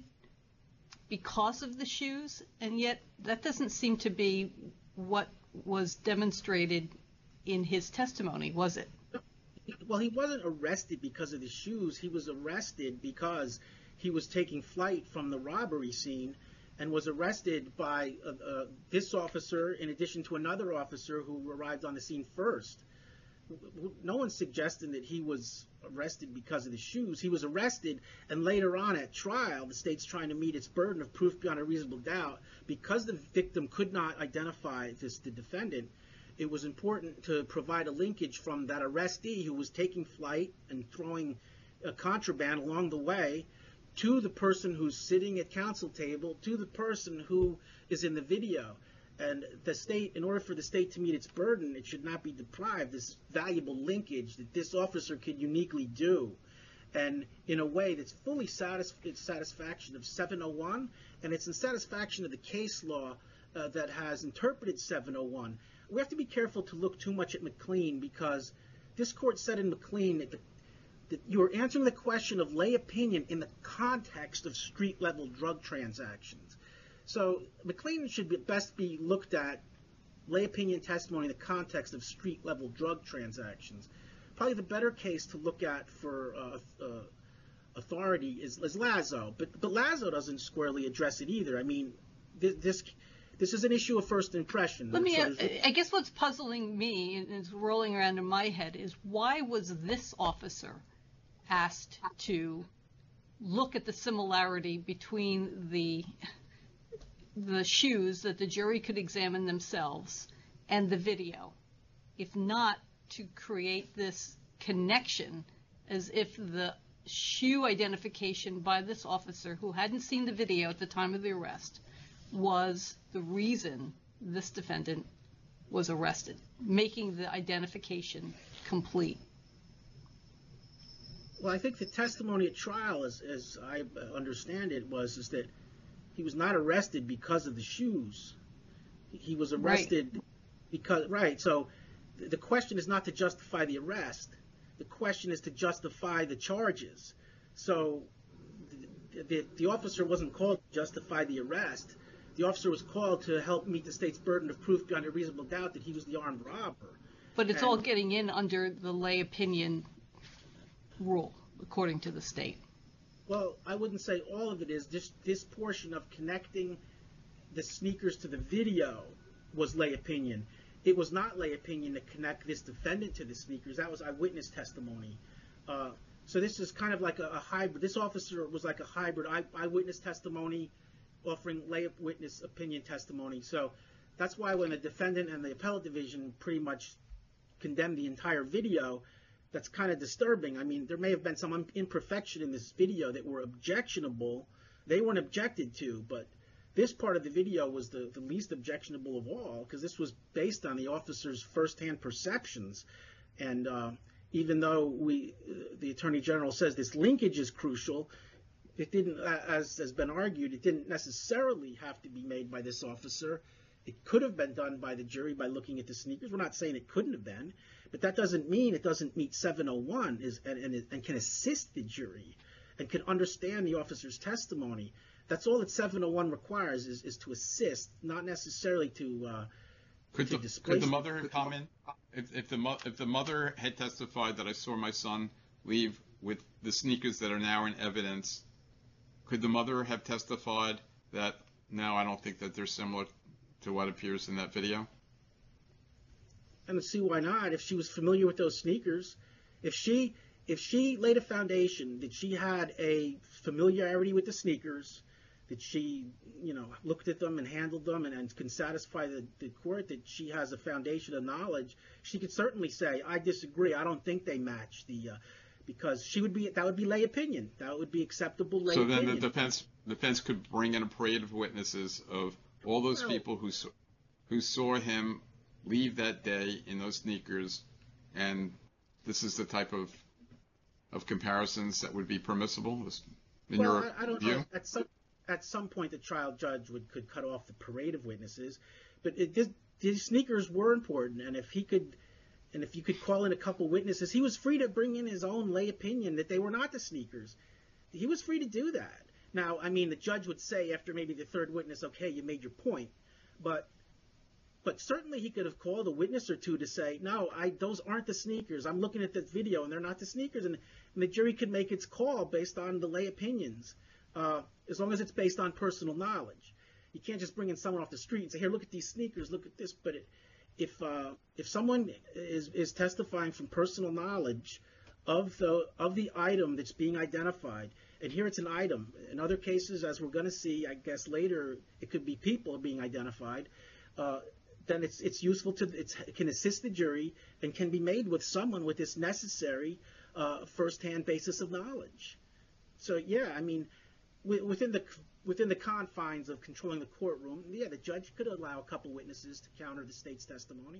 because of the shoes, and yet that doesn't seem to be what was demonstrated in his testimony, was it? Well, he wasn't arrested because of the shoes. He was arrested because he was taking flight from the robbery scene and was arrested by uh, uh, this officer in addition to another officer who arrived on the scene first. No one's suggesting that he was arrested because of the shoes. He was arrested, and later on at trial, the state's trying to meet its burden of proof beyond a reasonable doubt. Because the victim could not identify this, the defendant, it was important to provide a linkage from that arrestee who was taking flight and throwing a contraband along the way to the person who's sitting at counsel table, to the person who is in the video. And the state, in order for the state to meet its burden, it should not be deprived this valuable linkage that this officer could uniquely do, and in a way that's fully satisf- in satisfaction of seven oh one, and it's in satisfaction of the case law uh, that has interpreted seven oh one. We have to be careful to look too much at McLean, because this court said in McLean that, the, that you are answering the question of lay opinion in the context of street-level drug transactions. So McLean should be, best be looked at, lay opinion testimony in the context of street-level drug transactions. Probably the better case to look at for uh, uh, authority is, is Lazo, but but Lazo doesn't squarely address it either. I mean, this this, this is an issue of first impression. Let me. So I, I guess what's puzzling me and is rolling around in my head is why was this officer asked to look at the similarity between the the shoes that the jury could examine themselves and the video, if not to create this connection as if the shoe identification by this officer who hadn't seen the video at the time of the arrest was the reason this defendant was arrested, making the identification complete. Well, I think the testimony at trial, as, as I understand it, was is that he was not arrested because of the shoes. He was arrested right. because, right, so the question is not to justify the arrest. The question is to justify the charges. So the, the, the officer wasn't called to justify the arrest. The officer was called to help meet the state's burden of proof beyond a reasonable doubt that he was the armed robber. But it's and, all getting in under the lay opinion rule, according to the state. Well, I wouldn't say all of it is. This, this portion of connecting the sneakers to the video was lay opinion. It was not lay opinion to connect this defendant to the sneakers. That was eyewitness testimony. Uh, so this is kind of like a, a hybrid. This officer was like a hybrid eye, eyewitness testimony offering lay witness opinion testimony. So that's why when the defendant and the appellate division pretty much condemned the entire video, that's kind of disturbing. I mean, there may have been some imperfection in this video that were objectionable. They weren't objected to, but this part of the video was the, the least objectionable of all, because this was based on the officer's firsthand perceptions. And uh, even though we, uh, the Attorney General says this linkage is crucial, it didn't, as has been argued, it didn't necessarily have to be made by this officer. It could have been done by the jury by looking at the sneakers. We're not saying it couldn't have been, but that doesn't mean it doesn't meet seven oh one is, and, and, and can assist the jury and can understand the officer's testimony. That's all that seven oh one requires is, is to assist, not necessarily to, uh, Could to the, displace. could the mother have come in? If, if, the, mo- if the mother had testified that I saw my son leave with the sneakers that are now in evidence, could the mother have testified that, no, I don't think that they're similar to what appears in that video? I don't see why not. If she was familiar with those sneakers, if she if she laid a foundation that she had a familiarity with the sneakers, that she, you know, looked at them and handled them and, and can satisfy the, the court that she has a foundation of knowledge, she could certainly say, I disagree. I don't think they match the, uh, because she would be, that would be lay opinion. That would be acceptable lay so opinion. then the defense defense could bring in a parade of witnesses of all those Well- people who saw, who saw him leave that day in those sneakers, and this is the type of of comparisons that would be permissible in well, your I, I don't view? know. At some at some point, the trial judge would could cut off the parade of witnesses, but it, this, these sneakers were important, and if he could, and if you could call in a couple witnesses, he was free to bring in his own lay opinion that they were not the sneakers. He was free to do that. Now, I mean, the judge would say after maybe the third witness, okay, you made your point, but but certainly he could have called a witness or two to say, no, I those aren't the sneakers. I'm looking at the video and they're not the sneakers, and, and the jury could make its call based on the lay opinions. Uh, as long as it's based on personal knowledge. You can't just bring in someone off the street and say, here, look at these sneakers, look at this. But it, if uh, if someone is, is testifying from personal knowledge of the of the item that's being identified, and here it's an item. In other cases, as we're going to see, I guess later, it could be people being identified. Uh, then it's it's useful to it's, it can assist the jury and can be made with someone with this necessary uh, firsthand basis of knowledge. So yeah, I mean. Within the within the confines of controlling the courtroom, yeah, the judge could allow a couple witnesses to counter the state's testimony.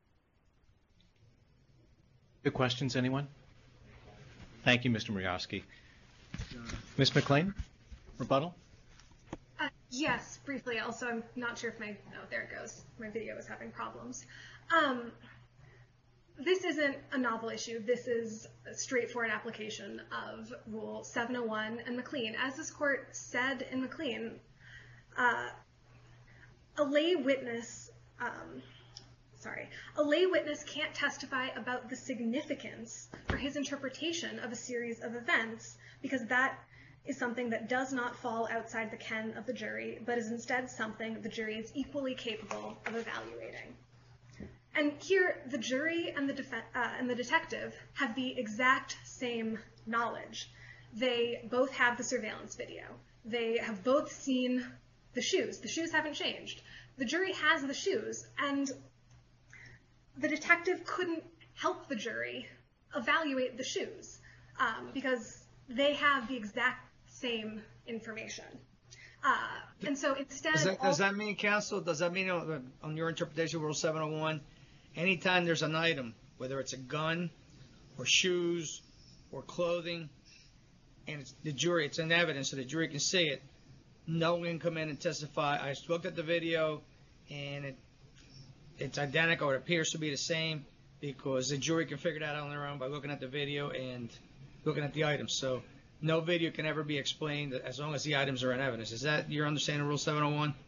Good questions, anyone? Thank you, Mister Murkowski. Miz McLean, rebuttal? Uh, yes, briefly. Also, I'm not sure if my oh there it goes. My video is having problems. Um, This isn't a novel issue. This is a straightforward application of Rule seven oh one and McLean. As this court said in McLean, uh, a lay witness, um, sorry, a lay witness can't testify about the significance or his interpretation of a series of events because that is something that does not fall outside the ken of the jury, but is instead something the jury is equally capable of evaluating. And here, the jury and the, def- uh, and the detective have the exact same knowledge. They both have the surveillance video. They have both seen the shoes. The shoes haven't changed. The jury has the shoes, and the detective couldn't help the jury evaluate the shoes um, because they have the exact same information. Uh, and so instead, Does that, all- does that mean, counsel, does that mean uh, on your interpretation of Rule seven oh one, anytime there's an item, whether it's a gun or shoes or clothing, and it's the jury, it's in evidence so the jury can see it, no one can come in and testify, I looked at the video and it it's identical or it appears to be the same, because the jury can figure that out on their own by looking at the video and looking at the items. So no video can ever be explained as long as the items are in evidence. Is that your understanding of Rule seven oh one?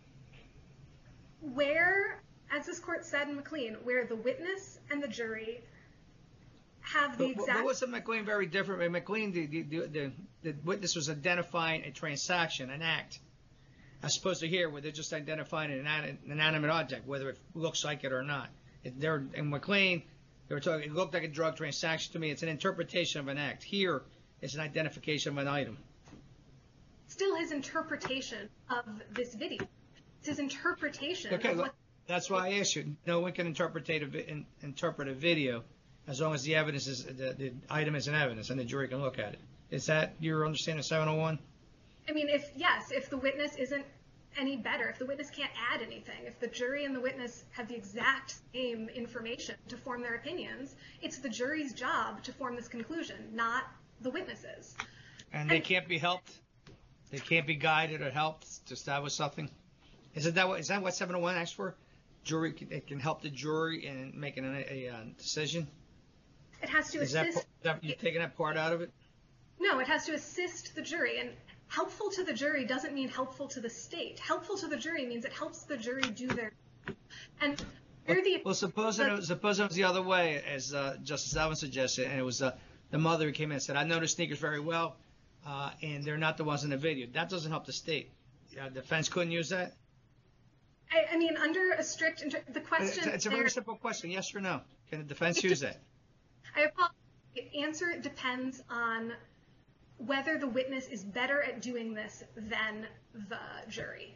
where, as this court said in McLean, where the witness and the jury have the But, but exact... wasn't McLean very different? In McLean, the, the, the, the witness was identifying a transaction, an act, as opposed to here where they're just identifying an an inanimate object, whether it looks like it or not. It, they're, in McLean, they were talking, it looked like a drug transaction to me. It's an interpretation of an act. Here, it's an identification of an item. Still his interpretation of this video. It's his interpretation Okay, of what... that's why I asked you. No one can interpret a, vi- in, interpret a video as long as the evidence is the, the item is in evidence and the jury can look at it. Is that your understanding of seven oh one? I mean, if, yes, if the witness isn't any better, if the witness can't add anything, if the jury and the witness have the exact same information to form their opinions, it's the jury's job to form this conclusion, not the witness's. And they can't be helped? They can't be guided or helped to establish something? Isn't that what, is that what seven oh one asks for? Jury, it can help the jury in making a, a, a decision? It has to Is assist. that, that, you taking that part out of it? No, it has to assist the jury. And helpful to the jury doesn't mean helpful to the state. Helpful to the jury means it helps the jury do their. And well, the, well, suppose it was, suppose it was the other way, as uh, Justice Alvin suggested, and it was uh, the mother who came in and said, "I know the sneakers very well, uh, and they're not the ones in the video." That doesn't help the state. Uh, defense couldn't use that. I, I mean, under a strict inter- the question. It's, it's a there, very simple question: yes or no. Can the defense use that? I apologize. The answer depends on whether the witness is better at doing this than the jury.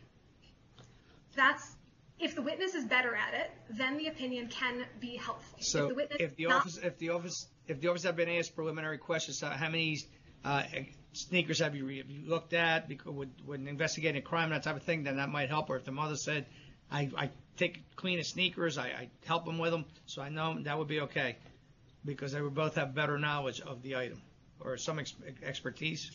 That's if the witness is better at it, then the opinion can be helpful. So if the witness if the not, office, if the office, if the office have been asked preliminary questions, uh, how many uh, sneakers have you, have you looked at? Because would, would investigating a crime, that type of thing, then that might help. Or if the mother said, "I, I take clean his sneakers, I, I help him with them, so I know," that would be okay, because they would both have better knowledge of the item or some ex- expertise.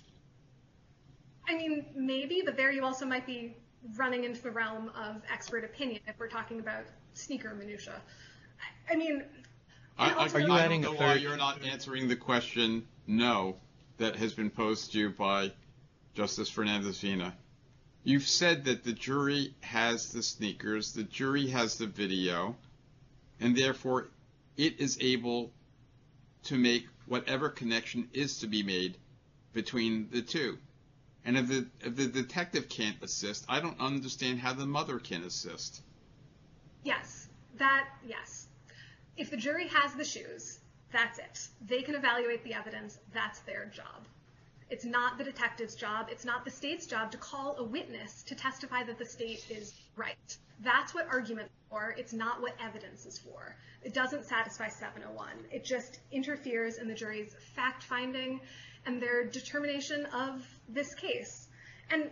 I mean, maybe, but there you also might be running into the realm of expert opinion if we're talking about sneaker minutia. I, I mean, I, I, Are you I adding don't a know why third- you're not answering the question no that has been posed to you by Justice Fernandez-Vina. You've said that the jury has the sneakers, the jury has the video, and therefore it is able to make whatever connection is to be made between the two. And if the, if the detective can't assist, I don't understand how the mother can assist. yes, that, yes. If the jury has the shoes, that's it. They can evaluate the evidence. That's their job. It's not the detective's job. It's not the state's job to call a witness to testify that the state is right. That's what argument is for. It's not what evidence is for. It doesn't satisfy seven oh one. It just interferes in the jury's fact-finding and their determination of this case. And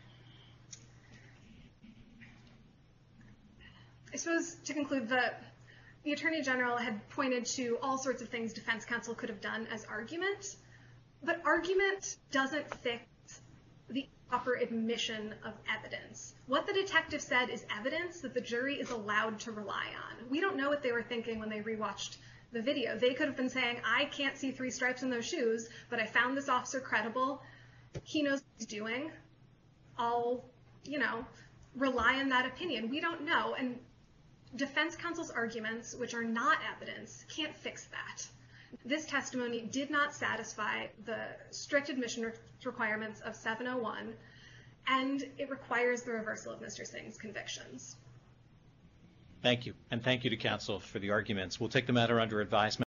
I suppose to conclude, the, the Attorney General had pointed to all sorts of things defense counsel could have done as argument, but argument doesn't fix the proper admission of evidence. What the detective said is evidence that the jury is allowed to rely on. We don't know what they were thinking when they rewatched the video. They could have been saying, "I can't see three stripes in those shoes, but I found this officer credible. He knows what he's doing. I'll, you know, rely on that opinion." We don't know. And defense counsel's arguments, which are not evidence, can't fix that. This testimony did not satisfy the strict admission re- requirements of seven oh one, and it requires the reversal of Mister Singh's convictions. Thank you. And thank you to counsel for the arguments. We'll take the matter under advisement.